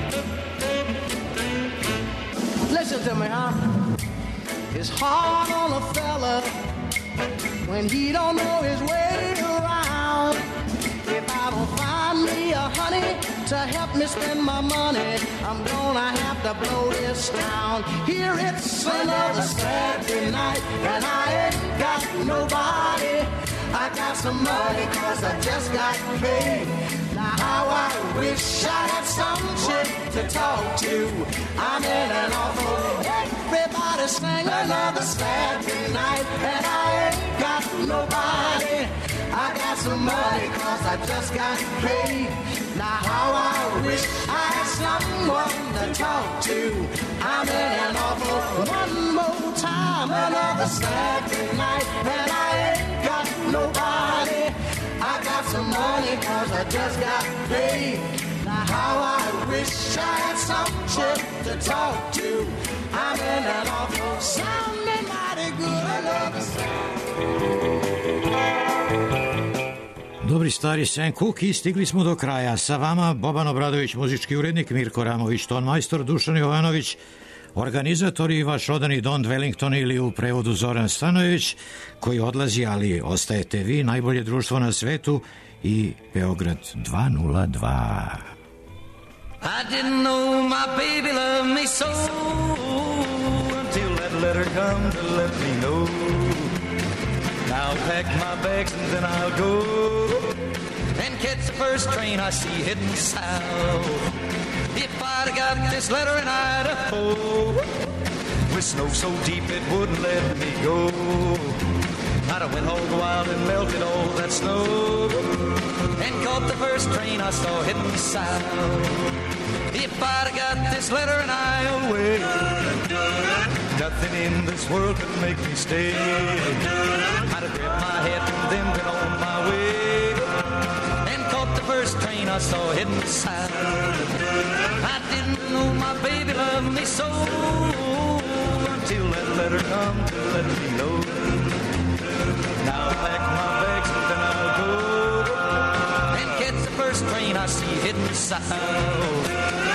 Listen to me, huh? It's hard on a fella when he don't know his way around. If I don't find me a honey to help me spend my money, I'm gonna have to blow this town. Here it's another Saturday night and I ain't got nobody. I got some money 'cause I just got paid. Now how I wish I had some chick to talk to. I'm in an awful. Everybody sing another Saturday night and I ain't got nobody. I got some money 'cause I just got paid. Now how I wish I had someone to talk to. I'm in an awful. One more time, another Saturday night and I ain't got nobody. I got some money 'cause I just got paid. Now How I wish I had some chick to talk to. I'm in and off, sounding mighty good. I love the Dobri stari Sam Cooke i stigli smo do kraja. Sa vama Boban Obradović, muzički urednik, Mirko Ramović, ton majstor, Dušan Jovanović, organizatori i vaš odani Don Wellington ili u prevodu Zoran Stanojević, koji odlazi, ali ostajete vi, najbolje društvo na svetu i Beograd 202. I didn't know my baby loved me so until that letter come to let me know. Now pack my bags and then I'll go and catch the first train I see heading south. If I'd got this letter in Idaho, with snow so deep it wouldn't let me go, I'd have went hog wild and melted all that snow and caught the first train I saw heading south. If I'd got this letter in Iowa, nothing in this world could make me stay. I'd have grabbed my hat and then been on my way and caught the first train I saw heading south. I didn't know my baby loved me so until that letter come to let me know. Now I'll pack my bags and then I'll go and catch the first train I see heading south.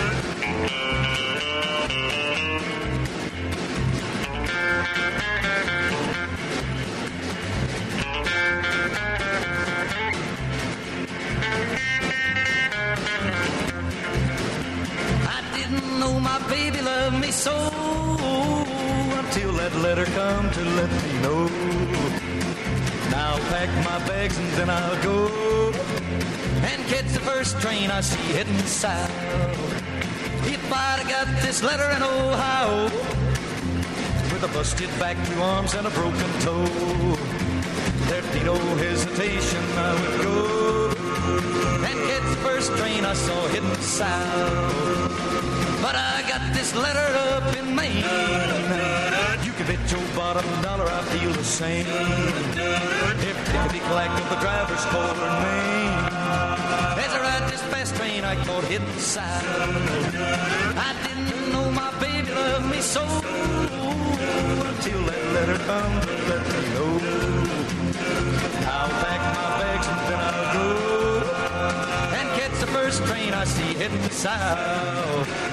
Know my baby loved me so until that letter come to let me know. Now I'll pack my bags and then I'll go and catch the first train I see heading south. If I'd got this letter in Ohio with a busted back, 2 arms and a broken toe, there'd be no hesitation, I would go and catch the first train I saw heading south. But I got this letter up in Maine. You can bet your bottom dollar I feel the same. If clickety-clack of the driver's collar name, as I ride this fast train I caught heading south. I didn't know my baby loved me so until that letter come to let me know. I'll pack my bags and then I'll go and catch the first train I see heading south.